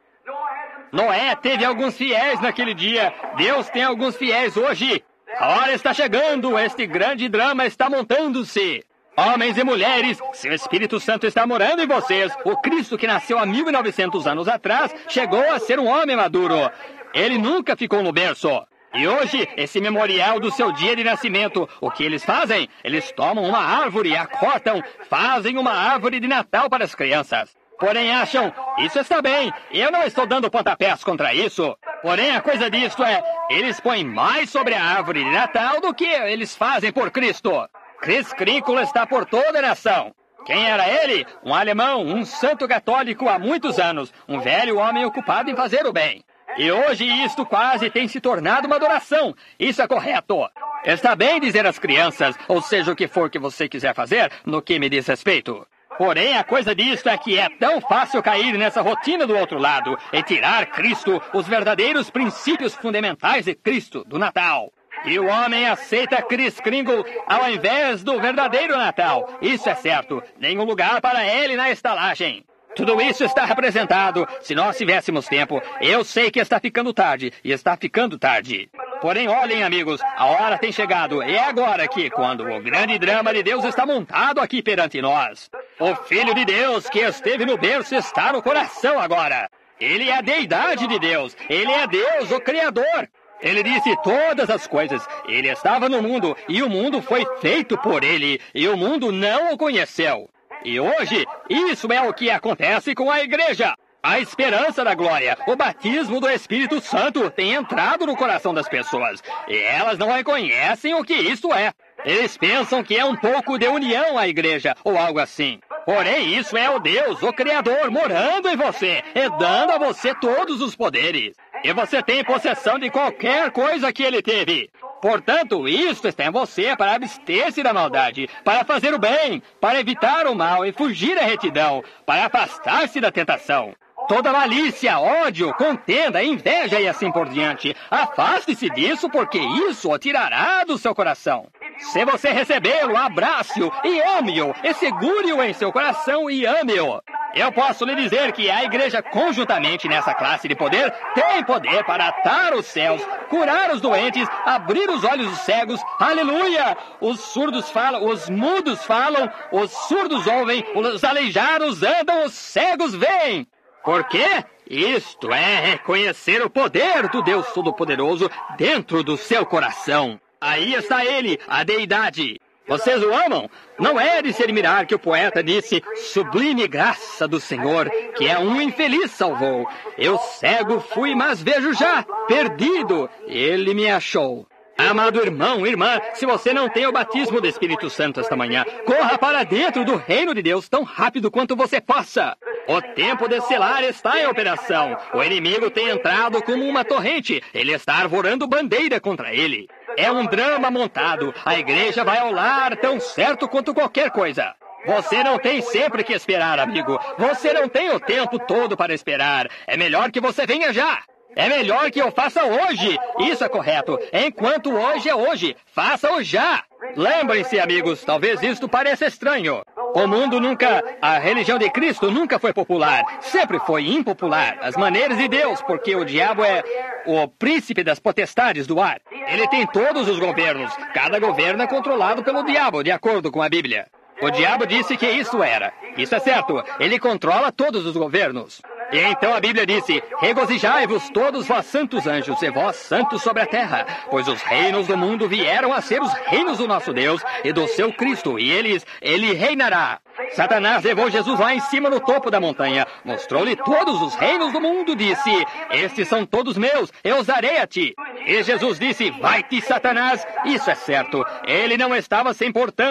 Noé teve alguns fiéis naquele dia. Deus tem alguns fiéis hoje. A hora está chegando, este grande drama está montando-se. Homens e mulheres, se o Espírito Santo está morando em vocês, o Cristo que nasceu há 1900 anos atrás chegou a ser um homem maduro. Ele nunca ficou no berço. E hoje, esse memorial do seu dia de nascimento, o que eles fazem? Eles tomam uma árvore, a cortam, fazem uma árvore de Natal para as crianças. Porém acham, isso está bem, eu não estou dando pontapés contra isso. Porém a coisa disto é, eles põem mais sobre a árvore de Natal do que eles fazem por Cristo. Kris Kringle está por toda a nação. Quem era ele? Um alemão, um santo católico há muitos anos, um velho homem ocupado em fazer o bem. E hoje isto quase tem se tornado uma adoração. Isso é correto. Está bem dizer às crianças, ou seja o que for que você quiser fazer, no que me diz respeito. Porém, a coisa disto é que é tão fácil cair nessa rotina do outro lado e tirar Cristo, os verdadeiros princípios fundamentais de Cristo, do Natal. E o homem aceita Kris Kringle ao invés do verdadeiro Natal. Isso é certo. Nenhum lugar para ele na estalagem. Tudo isso está representado. Se nós tivéssemos tempo, eu sei que está ficando tarde, e está ficando tarde. Porém, olhem, amigos, a hora tem chegado. É agora que, quando o grande drama de Deus está montado aqui perante nós. O Filho de Deus que esteve no berço está no coração agora. Ele é a deidade de Deus. Ele é Deus, o Criador. Ele disse todas as coisas. Ele estava no mundo, e o mundo foi feito por ele, e o mundo não o conheceu. E hoje, isso é o que acontece com a igreja. A esperança da glória, o batismo do Espírito Santo tem entrado no coração das pessoas. E elas não reconhecem o que isso é. Eles pensam que é um pouco de união à igreja, ou algo assim. Porém, isso é o Deus, o Criador, morando em você, e dando a você todos os poderes. E você tem possessão de qualquer coisa que ele teve. Portanto, isto está em você para abster-se da maldade, para fazer o bem, para evitar o mal e fugir à retidão, para afastar-se da tentação. Toda malícia, ódio, contenda, inveja e assim por diante. Afaste-se disso, porque isso o tirará do seu coração. Se você recebê-lo, abrace-o e ame-o, e segure-o em seu coração e ame-o. Eu posso lhe dizer que a igreja conjuntamente nessa classe de poder tem poder para atar os céus, curar os doentes, abrir os olhos dos cegos. Aleluia! Os surdos falam, os mudos falam, os surdos ouvem, os aleijados andam, os cegos veem. Por quê? Isto é reconhecer o poder do Deus Todo-Poderoso dentro do seu coração. Aí está ele, a deidade. Vocês o amam? Não é de se admirar que o poeta disse, sublime graça do Senhor, que a um infeliz salvou. Eu cego fui, mas vejo já, perdido, ele me achou. Amado irmão, irmã, se você não tem o batismo do Espírito Santo esta manhã, corra para dentro do reino de Deus tão rápido quanto você possa. O tempo de selar está em operação. O inimigo tem entrado como uma torrente. Ele está arvorando bandeira contra ele. É um drama montado. A igreja vai ao lar tão certo quanto qualquer coisa. Você não tem sempre que esperar, amigo. Você não tem o tempo todo para esperar. É melhor que você venha já. É melhor que eu faça hoje. Isso é correto. Enquanto hoje é hoje, faça-o já. Lembrem-se, amigos, talvez isto pareça estranho. O mundo nunca, a religião de Cristo nunca foi popular. Sempre foi impopular. As maneiras de Deus, porque o diabo é o príncipe das potestades do ar. Ele tem todos os governos. Cada governo é controlado pelo diabo, de acordo com a Bíblia. O diabo disse que isso era. Isso é certo. Ele controla todos os governos. E então a Bíblia disse, regozijai-vos todos vós santos anjos, e vós santos sobre a terra, pois os reinos do mundo vieram a ser os reinos do nosso Deus e do seu Cristo, e ele reinará. Satanás levou Jesus lá em cima no topo da montanha, mostrou-lhe todos os reinos do mundo, disse, estes são todos meus, eu os darei a ti. E Jesus disse, vai-te, Satanás. Isso é certo, ele não estava se importando.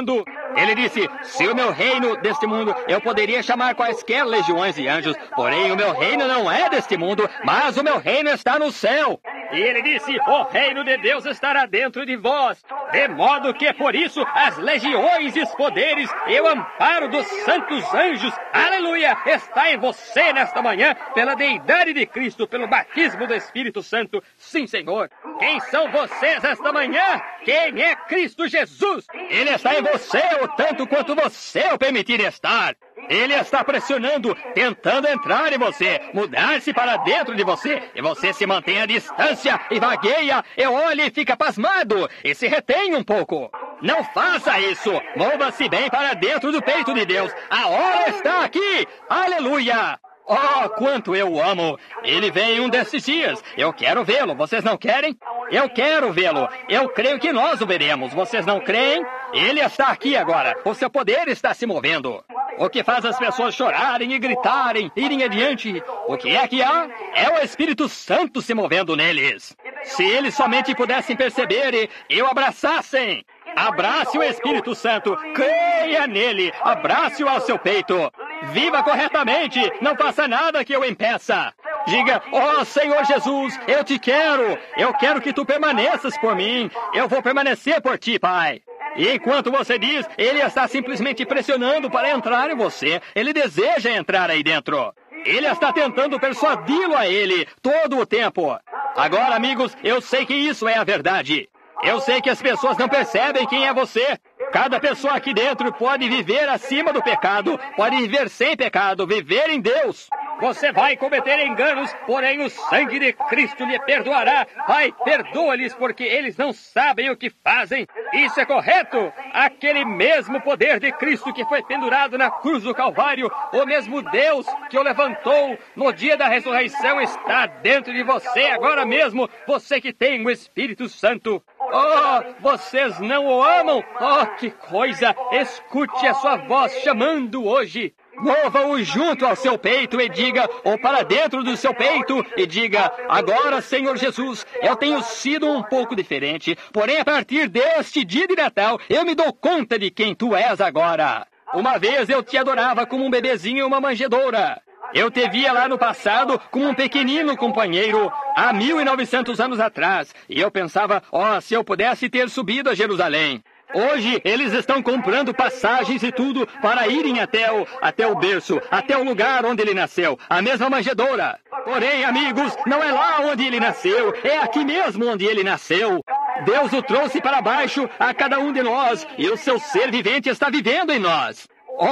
Ele disse, se o meu reino deste mundo, eu poderia chamar quaisquer legiões de anjos, porém o meu reino não é deste mundo, mas o meu reino está no céu. E ele disse, o reino de Deus estará dentro de vós, de modo que por isso as legiões e os poderes e o amparo dos santos anjos, aleluia, está em você nesta manhã, pela deidade de Cristo, pelo batismo do Espírito Santo. Sim, Senhor. Quem são vocês esta manhã? Quem é Cristo Jesus? Ele está em você o tanto quanto você o permitir estar. Ele está pressionando, tentando entrar em você, mudar-se para dentro de você, e você se mantém à distância, e vagueia, e olha e fica pasmado, e se retém um pouco. Não faça isso! Mova-se bem para dentro do peito de Deus. A hora está aqui! Aleluia! Oh, quanto eu o amo! Ele vem um desses dias. Eu quero vê-lo. Vocês não querem? Eu quero vê-lo. Eu creio que nós o veremos. Vocês não creem? Ele está aqui agora. O seu poder está se movendo. O que faz as pessoas chorarem e gritarem, irem adiante? O que é que há? É o Espírito Santo se movendo neles. Se eles somente pudessem perceber e o abraçassem. Abrace o Espírito Santo, creia nele, abrace-o ao seu peito. Viva corretamente, não faça nada que eu impeça. Diga, ó Senhor Jesus, eu te quero. Eu quero que tu permaneças por mim. Eu vou permanecer por ti, Pai. E enquanto você diz, ele está simplesmente pressionando para entrar em você. Ele deseja entrar aí dentro. Ele está tentando persuadi-lo a ele todo o tempo. Agora, amigos, eu sei que isso é a verdade. Eu sei que as pessoas não percebem quem é você. Cada pessoa aqui dentro pode viver acima do pecado, pode viver sem pecado, viver em Deus. Você vai cometer enganos, porém o sangue de Cristo lhe perdoará. Pai, perdoa-lhes porque eles não sabem o que fazem. Isso é correto. Aquele mesmo poder de Cristo que foi pendurado na cruz do Calvário, o mesmo Deus que o levantou no dia da ressurreição está dentro de você agora mesmo, você que tem o Espírito Santo. Oh, vocês não o amam? Oh, que coisa! Escute a sua voz chamando hoje. Mova-o junto ao seu peito e diga, ou para dentro do seu peito, e diga, agora, Senhor Jesus, eu tenho sido um pouco diferente, porém a partir deste dia de Natal, eu me dou conta de quem tu és agora. Uma vez eu te adorava como um bebezinho em uma manjedoura. Eu te via lá no passado como um pequenino companheiro, há 1900 anos atrás, e eu pensava, se eu pudesse ter subido a Jerusalém. Hoje, eles estão comprando passagens e tudo para irem até o berço, até o lugar onde ele nasceu, a mesma manjedoura. Porém, amigos, não é lá onde ele nasceu, é aqui mesmo onde ele nasceu. Deus o trouxe para baixo a cada um de nós, e o seu ser vivente está vivendo em nós.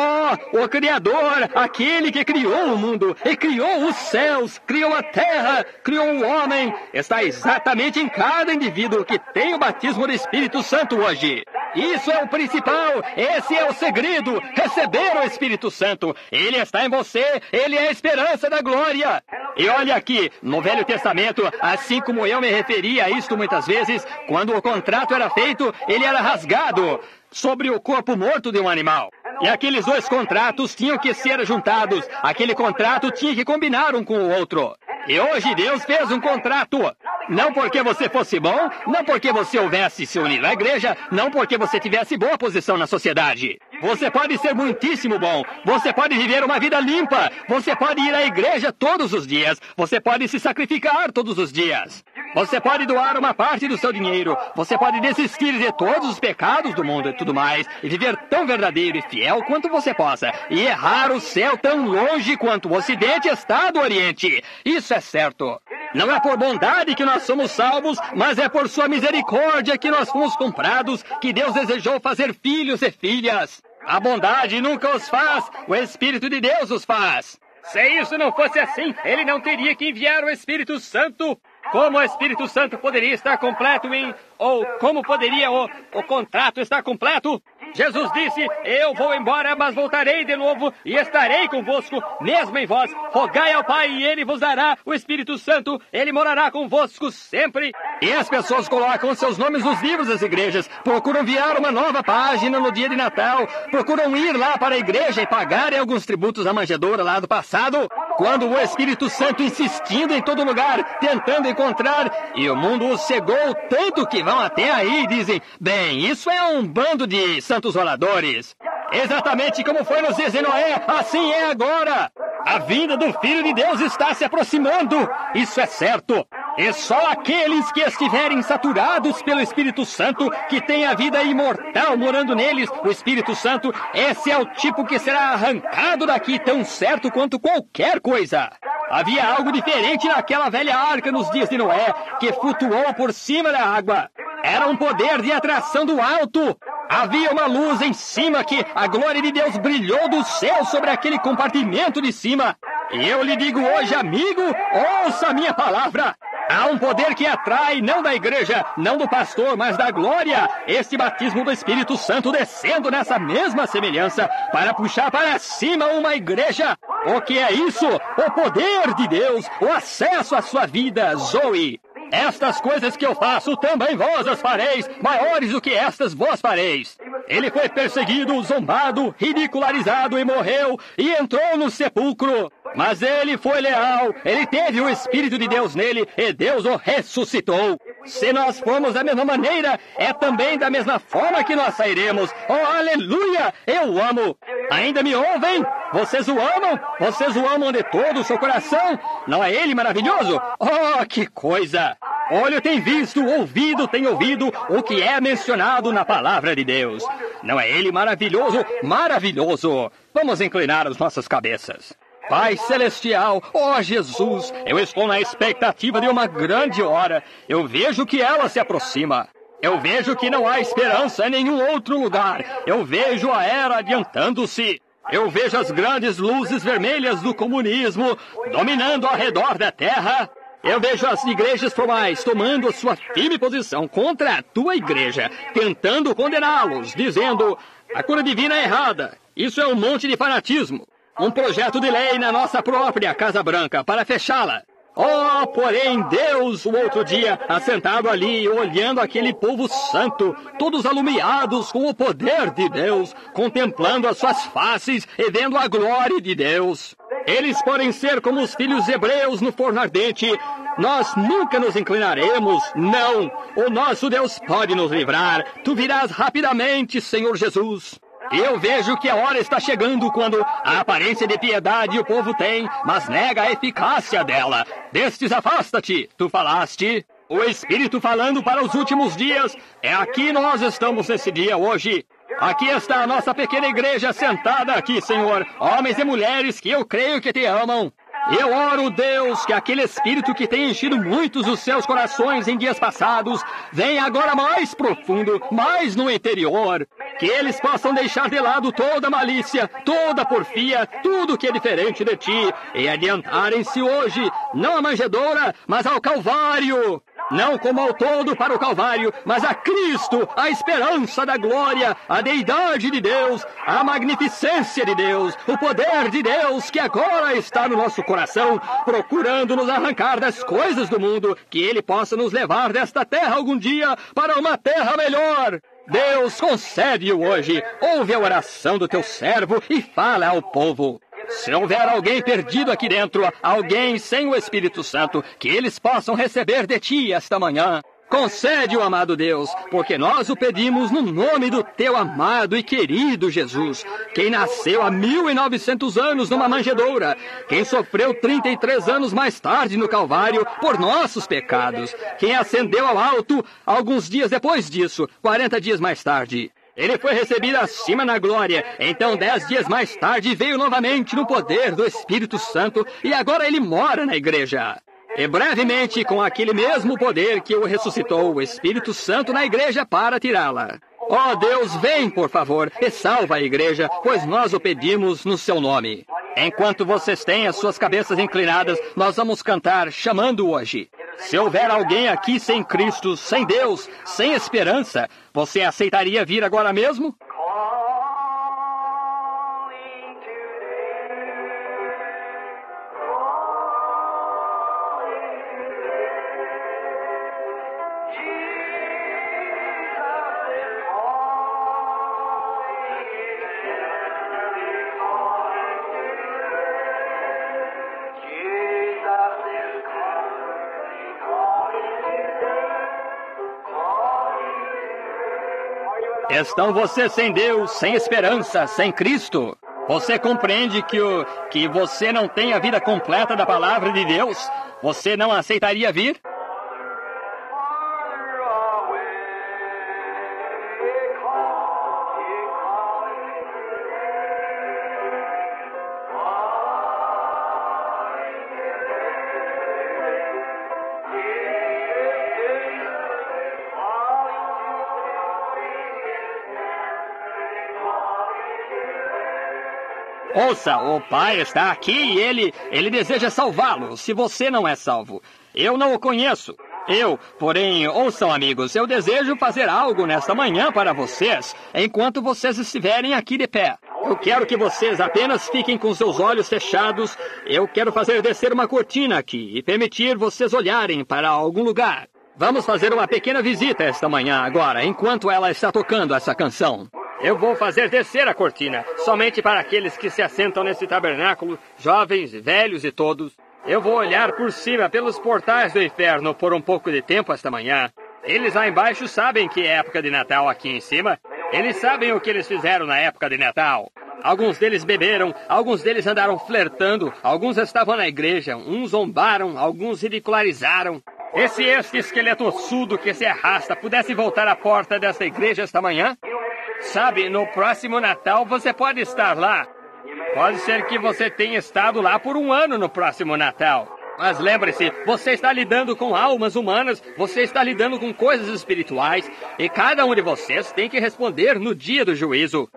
Oh, o Criador, aquele que criou o mundo e criou os céus, criou a terra, criou o homem, está exatamente em cada indivíduo que tem o batismo do Espírito Santo hoje. Isso é o principal, esse é o segredo, receber o Espírito Santo. Ele está em você, ele é a esperança da glória. E olha aqui, no Velho Testamento, assim como eu me referi a isto muitas vezes, quando o contrato era feito, ele era rasgado sobre o corpo morto de um animal. E aqueles dois contratos tinham que ser juntados. Aquele contrato tinha que combinar um com o outro. E hoje Deus fez um contrato. Não porque você fosse bom, não porque você houvesse se unido à igreja, não porque você tivesse boa posição na sociedade. Você pode ser muitíssimo bom. Você pode viver uma vida limpa. Você pode ir à igreja todos os dias. Você pode se sacrificar todos os dias. Você pode doar uma parte do seu dinheiro. Você pode desistir de todos os pecados do mundo e tudo mais, e viver tão verdadeiro e fiel quanto você possa, e errar o céu tão longe quanto o Ocidente está do Oriente. Isso é certo. Não é por bondade que nós somos salvos, mas é por sua misericórdia que nós fomos comprados, que Deus desejou fazer filhos e filhas. A bondade nunca os faz, o Espírito de Deus os faz. Se isso não fosse assim, ele não teria que enviar o Espírito Santo. Como o Espírito Santo poderia estar completo ou como poderia o contrato estar completo? Jesus disse, eu vou embora, mas voltarei de novo e estarei convosco, mesmo em vós. Rogai ao Pai e Ele vos dará o Espírito Santo, Ele morará convosco sempre. E as pessoas colocam seus nomes nos livros das igrejas, procuram enviar uma nova página no dia de Natal, procuram ir lá para a igreja e pagarem alguns tributos à manjedoura lá do passado. quando o Espírito Santo insistindo em todo lugar, tentando encontrar, e o mundo os cegou tanto que vão até aí e dizem, bem, isso é um bando de santos oradores. Exatamente como foi nos dias de Noé, assim é agora. A vinda do Filho de Deus está se aproximando, isso é certo. E só aqueles que estiverem saturados pelo Espírito Santo, que têm a vida imortal morando neles, o Espírito Santo, esse é o tipo que será arrancado daqui tão certo quanto qualquer coisa. Havia algo diferente naquela velha arca nos dias de Noé, que flutuou por cima da água. Era um poder de atração do alto. Havia uma luz em cima que a glória de Deus brilhou do céu sobre aquele compartimento de cima. E eu lhe digo hoje, amigo, ouça a minha palavra. Há um poder que atrai, não da igreja, não do pastor, mas da glória. Este batismo do Espírito Santo descendo nessa mesma semelhança para puxar para cima uma igreja. O que é isso? O poder de Deus, o acesso à sua vida, Zoe. Estas coisas que eu faço, também vós as fareis, maiores do que estas vós fareis. Ele foi perseguido, zombado, ridicularizado e morreu, e entrou no sepulcro. Mas ele foi leal, ele teve o Espírito de Deus nele, e Deus o ressuscitou. Se nós formos da mesma maneira, é também da mesma forma que nós sairemos. Oh, aleluia! Eu o amo. Ainda me ouvem? Vocês o amam? Vocês o amam de todo o seu coração? Não é ele maravilhoso? Oh, que coisa! Olho tem visto, ouvido tem ouvido o que é mencionado na palavra de Deus. Não é ele maravilhoso? Maravilhoso! Vamos inclinar as nossas cabeças. Pai Celestial, ó Jesus, eu estou na expectativa de uma grande hora. Eu vejo que ela se aproxima. Eu vejo que não há esperança em nenhum outro lugar. Eu vejo a era adiantando-se. Eu vejo as grandes luzes vermelhas do comunismo dominando ao redor da terra. Eu vejo as igrejas formais tomando a sua firme posição contra a tua igreja, tentando condená-los, dizendo, a cura divina é errada. Isso é um monte de fanatismo. Um projeto de lei na nossa própria Casa Branca para fechá-la. Oh, porém, Deus, o outro dia, assentado ali, olhando aquele povo santo, todos alumiados com o poder de Deus, contemplando as suas faces e vendo a glória de Deus. Eles podem ser como os filhos hebreus no forno ardente. Nós nunca nos inclinaremos, não. O nosso Deus pode nos livrar. Tu virás rapidamente, Senhor Jesus. Eu vejo que a hora está chegando quando a aparência de piedade o povo tem, mas nega a eficácia dela. Destes afasta-te, tu falaste. O Espírito falando para os últimos dias. É aqui nós estamos nesse dia hoje. Aqui está a nossa pequena igreja sentada aqui, Senhor. Homens e mulheres que eu creio que te amam. Eu oro, Deus, que aquele Espírito que tem enchido muitos dos seus corações em dias passados, venha agora mais profundo, mais no interior. Que eles possam deixar de lado toda malícia, toda porfia, tudo que é diferente de ti, e adiantarem-se hoje, não à manjedoura, mas ao Calvário. Não como ao todo para o Calvário, mas a Cristo, a esperança da glória, a deidade de Deus, a magnificência de Deus, o poder de Deus que agora está no nosso coração, procurando nos arrancar das coisas do mundo, que Ele possa nos levar desta terra algum dia para uma terra melhor. Deus, concede-o hoje, ouve a oração do teu servo e fala ao povo. Se houver alguém perdido aqui dentro, alguém sem o Espírito Santo, que eles possam receber de ti esta manhã. Concede-o, amado Deus, porque nós o pedimos no nome do teu amado e querido Jesus, quem nasceu há 1900 anos numa manjedoura, quem sofreu 33 anos mais tarde no Calvário por nossos pecados, quem ascendeu ao alto alguns dias depois disso, 40 dias mais tarde. Ele foi recebido acima na glória, então 10 dias mais tarde veio novamente no poder do Espírito Santo e agora ele mora na igreja. E brevemente, com aquele mesmo poder que o ressuscitou, o Espírito Santo na igreja para tirá-la. Ó Deus, vem, por favor, e salva a igreja, pois nós o pedimos no seu nome. Enquanto vocês têm as suas cabeças inclinadas, nós vamos cantar chamando hoje. Se houver alguém aqui sem Cristo, sem Deus, sem esperança, você aceitaria vir agora mesmo? Estão vocês sem Deus, sem esperança, sem Cristo? Você compreende que você não tem a vida completa da palavra de Deus? Você não aceitaria vir? Ouça, o Pai está aqui e Ele deseja salvá-lo, se você não é salvo. Eu não o conheço. Porém, ouçam, amigos, eu desejo fazer algo nesta manhã para vocês, enquanto vocês estiverem aqui de pé. Eu quero que vocês apenas fiquem com seus olhos fechados. Eu quero fazer descer uma cortina aqui e permitir vocês olharem para algum lugar. Vamos fazer uma pequena visita esta manhã agora, enquanto ela está tocando essa canção. Eu vou fazer descer a cortina, somente para aqueles que se assentam nesse tabernáculo, jovens, velhos e todos. Eu vou olhar por cima pelos portais do inferno por um pouco de tempo esta manhã. Eles lá embaixo sabem que é época de Natal aqui em cima. Eles sabem o que eles fizeram na época de Natal. Alguns deles beberam, alguns deles andaram flertando, alguns estavam na igreja, uns zombaram, alguns ridicularizaram. Se este esqueleto ossudo que se arrasta pudesse voltar à porta desta igreja esta manhã... Sabe, no próximo Natal você pode estar lá. Pode ser que você tenha estado lá por um ano no próximo Natal. Mas lembre-se, você está lidando com almas humanas, você está lidando com coisas espirituais, e cada um de vocês tem que responder no dia do juízo.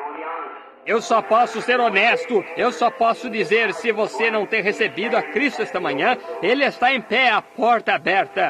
Eu só posso ser honesto, eu só posso dizer, se você não tem recebido a Cristo esta manhã, Ele está em pé, a porta aberta.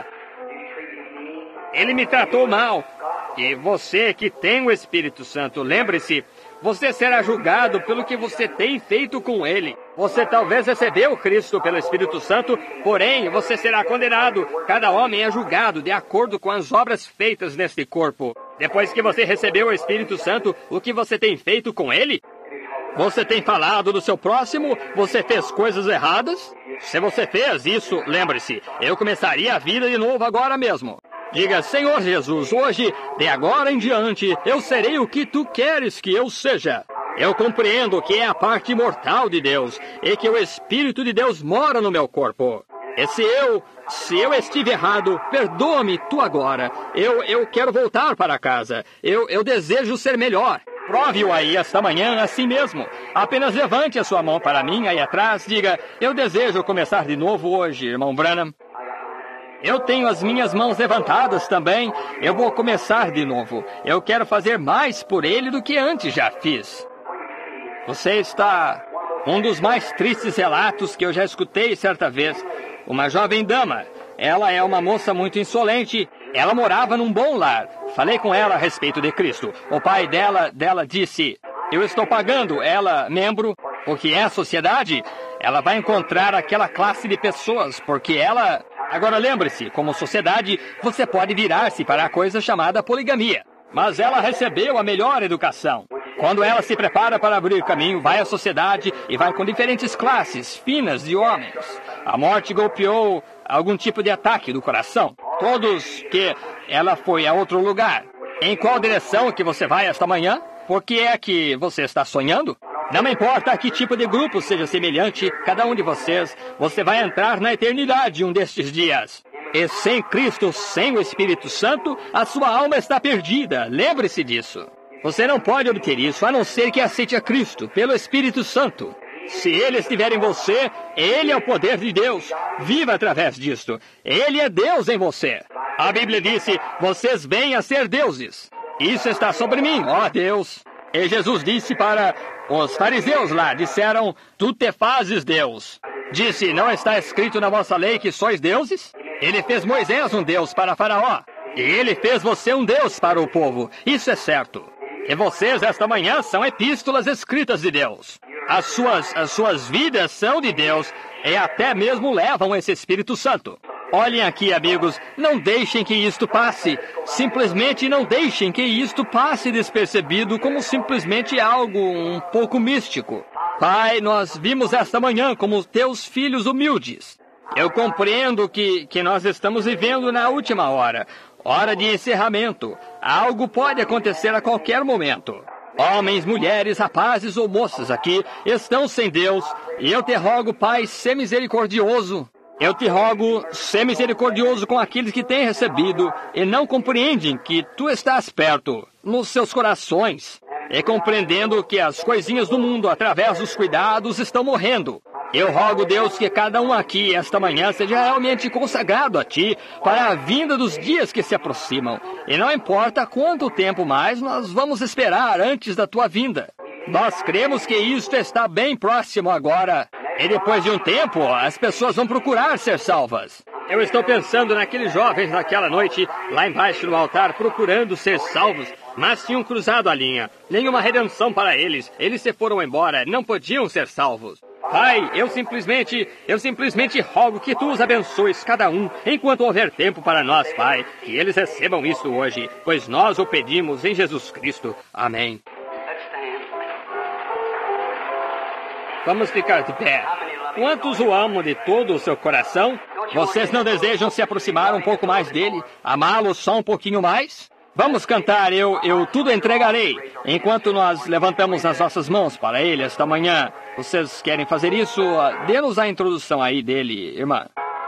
Ele me tratou mal. E você que tem o Espírito Santo, lembre-se, você será julgado pelo que você tem feito com Ele. Você talvez recebeu Cristo pelo Espírito Santo, porém você será condenado. Cada homem é julgado de acordo com as obras feitas neste corpo. Depois que você recebeu o Espírito Santo, o que você tem feito com Ele? Você tem falado do seu próximo? Você fez coisas erradas? Se você fez isso, lembre-se, eu começaria a vida de novo agora mesmo. Diga, Senhor Jesus, hoje, de agora em diante, eu serei o que Tu queres que eu seja. Eu compreendo que é a parte imortal de Deus e que o Espírito de Deus mora no meu corpo. E se eu estive errado, perdoa-me Tu agora. Eu quero voltar para casa. Eu desejo ser melhor. Prove-o aí esta manhã assim mesmo. Apenas levante a sua mão para mim aí atrás. Diga, eu desejo começar de novo hoje, irmão Branham. Eu tenho as minhas mãos levantadas também. Eu vou começar de novo. Eu quero fazer mais por ele do que antes já fiz. Você está... Um dos mais tristes relatos que eu já escutei certa vez. Uma jovem dama. Ela é uma moça muito insolente. Ela morava num bom lar. Falei com ela a respeito de Cristo. O pai dela disse... Eu estou pagando ela, membro. O que é a sociedade? Ela vai encontrar aquela classe de pessoas, porque ela... Agora lembre-se, como sociedade, você pode virar-se para a coisa chamada poligamia. Mas ela recebeu a melhor educação. Quando ela se prepara para abrir caminho, vai à sociedade e vai com diferentes classes finas de homens. A morte golpeou algum tipo de ataque do coração. Todos que ela foi a outro lugar. Em qual direção que você vai esta manhã? Por que é que você está sonhando? Não importa que tipo de grupo seja semelhante, cada um de vocês, você vai entrar na eternidade um destes dias. E sem Cristo, sem o Espírito Santo, a sua alma está perdida. Lembre-se disso. Você não pode obter isso, a não ser que aceite a Cristo, pelo Espírito Santo. Se Ele estiver em você, Ele é o poder de Deus. Viva através disto. Ele é Deus em você. A Bíblia disse, vocês vêm a ser deuses. Isso está sobre mim, ó Deus. E Jesus disse para os fariseus lá, disseram, tu te fazes Deus. Disse, não está escrito na vossa lei que sois deuses? Ele fez Moisés um Deus para Faraó. E ele fez você um Deus para o povo. Isso é certo. E vocês, esta manhã, são epístolas escritas de Deus. As suas vidas são de Deus e até mesmo levam esse Espírito Santo. Olhem aqui, amigos, não deixem que isto passe. Simplesmente não deixem que isto passe despercebido como simplesmente algo um pouco místico. Pai, nós vimos esta manhã como teus filhos humildes. Eu compreendo que nós estamos vivendo na última hora, hora de encerramento. Algo pode acontecer a qualquer momento. Homens, mulheres, rapazes ou moças aqui estão sem Deus, e eu te rogo, Pai, ser misericordioso. Eu te rogo, ser misericordioso com aqueles que têm recebido e não compreendem que tu estás perto, nos seus corações, e compreendendo que as coisinhas do mundo, através dos cuidados, estão morrendo. Eu rogo, Deus, que cada um aqui, esta manhã, seja realmente consagrado a Ti para a vinda dos dias que se aproximam. E não importa quanto tempo mais nós vamos esperar antes da Tua vinda. Nós cremos que isto está bem próximo agora. E depois de um tempo, as pessoas vão procurar ser salvas. Eu estou pensando naqueles jovens naquela noite, lá embaixo no altar, procurando ser salvos, mas tinham cruzado a linha. Nenhuma redenção para eles. Eles se foram embora, não podiam ser salvos. Pai, eu simplesmente rogo que Tu os abençoes cada um, enquanto houver tempo para nós, Pai, que eles recebam isso hoje, pois nós o pedimos em Jesus Cristo. Amém. Vamos ficar de pé. Quantos o amam de todo o seu coração? Vocês não desejam se aproximar um pouco mais dele? Amá-lo só um pouquinho mais? Vamos cantar Eu Tudo Entregarei, enquanto nós levantamos as nossas mãos para ele esta manhã. Vocês querem fazer isso? Dê-nos a introdução aí dele, irmã.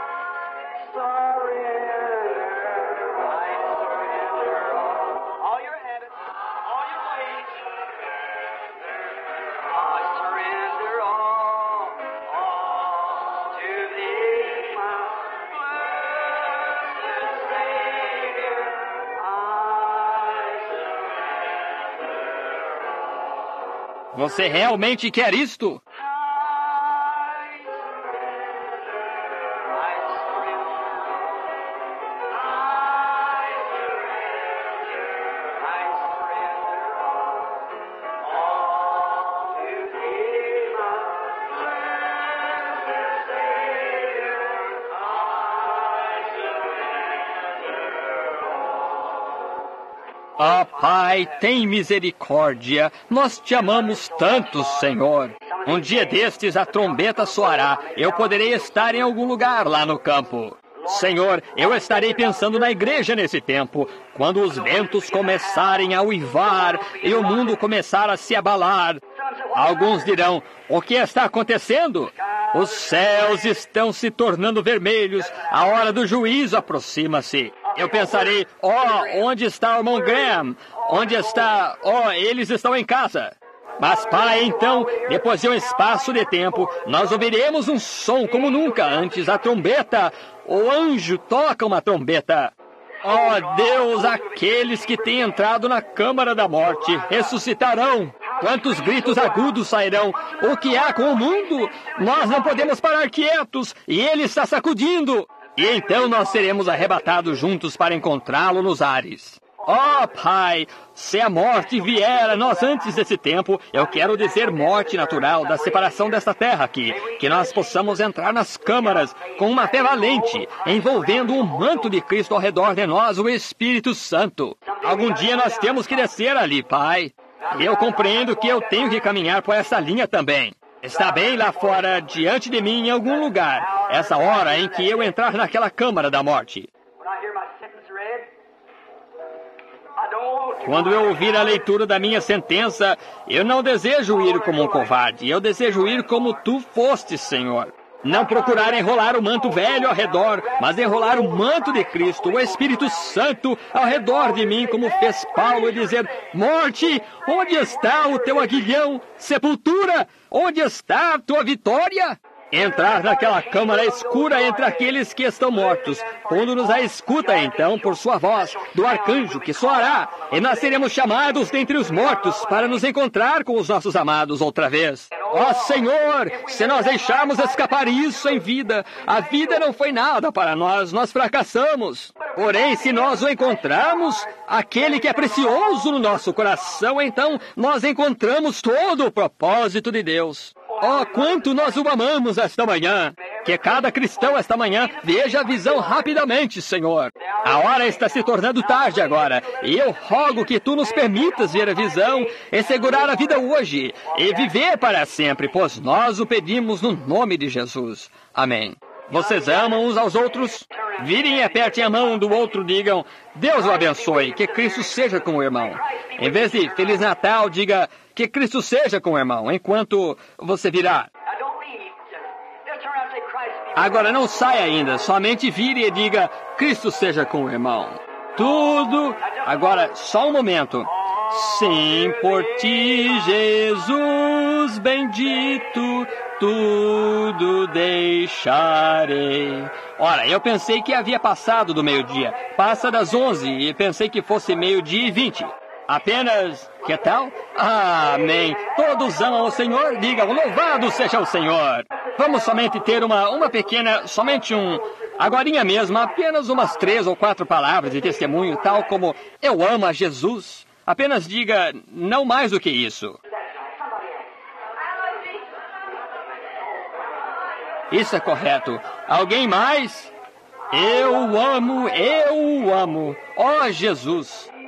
Você realmente quer isto? Ó Pai, tem misericórdia, nós te amamos tanto, Senhor. Um dia destes a trombeta soará, eu poderei estar em algum lugar lá no campo. Senhor, eu estarei pensando na igreja nesse tempo, quando os ventos começarem a uivar e o mundo começar a se abalar. Alguns dirão, o que está acontecendo? Os céus estão se tornando vermelhos, a hora do juízo aproxima-se. Eu pensarei, onde está o irmão Graham? Onde está? Eles estão em casa. Mas, Pai, então, depois de um espaço de tempo, nós ouviremos um som como nunca antes, a trombeta. O anjo toca uma trombeta. Deus, aqueles que têm entrado na câmara da morte ressuscitarão. Quantos gritos agudos sairão? O que há com o mundo? Nós não podemos parar quietos, e ele está sacudindo. E então nós seremos arrebatados juntos para encontrá-lo nos ares. Pai, se a morte vier a nós antes desse tempo, eu quero dizer morte natural da separação desta terra aqui, que nós possamos entrar nas câmaras com uma fé valente, envolvendo o manto de Cristo ao redor de nós, o Espírito Santo. Algum dia nós temos que descer ali, Pai. E eu compreendo que eu tenho que caminhar por essa linha também. Está bem lá fora, diante de mim, em algum lugar, essa hora em que eu entrar naquela câmara da morte. Quando eu ouvir a leitura da minha sentença, eu não desejo ir como um covarde, eu desejo ir como Tu foste, Senhor. Não procurar enrolar o manto velho ao redor, mas enrolar o manto de Cristo, o Espírito Santo, ao redor de mim, como fez Paulo, e dizer, morte, onde está o teu aguilhão? Sepultura, onde está a tua vitória? Entrar naquela câmara escura entre aqueles que estão mortos, pondo-nos à escuta, então, por sua voz, do arcanjo que soará, e nós seremos chamados dentre os mortos para nos encontrar com os nossos amados outra vez. Senhor, se nós deixarmos escapar isso em vida, a vida não foi nada para nós, nós fracassamos. Porém, se nós o encontrarmos, aquele que é precioso no nosso coração, então nós encontramos todo o propósito de Deus. Quanto nós o amamos esta manhã. Que cada cristão esta manhã veja a visão rapidamente, Senhor. A hora está se tornando tarde agora, e eu rogo que Tu nos permitas ver a visão e segurar a vida hoje, e viver para sempre, pois nós o pedimos no nome de Jesus. Amém. Vocês amam uns aos outros? Virem e apertem a mão um do outro, digam, Deus o abençoe, que Cristo seja com o irmão. Em vez de Feliz Natal, diga, que Cristo seja com o irmão, enquanto você virar. Agora não saia ainda, somente vire e diga, Cristo seja com o irmão. Tudo. Agora, só um momento. Sim, por ti, Jesus bendito, tudo deixarei. Ora, eu pensei que havia passado do meio-dia. Passa das 11 e pensei que fosse 12:20. Apenas, que tal? Amém. Todos amam o Senhor? Digam, louvado seja o Senhor. Vamos somente ter uma pequena, agorinha mesmo, apenas umas 3 ou 4 palavras de testemunho, tal como, eu amo a Jesus. Apenas diga, não mais do que isso. Isso é correto. Alguém mais? Eu amo, ó Jesus.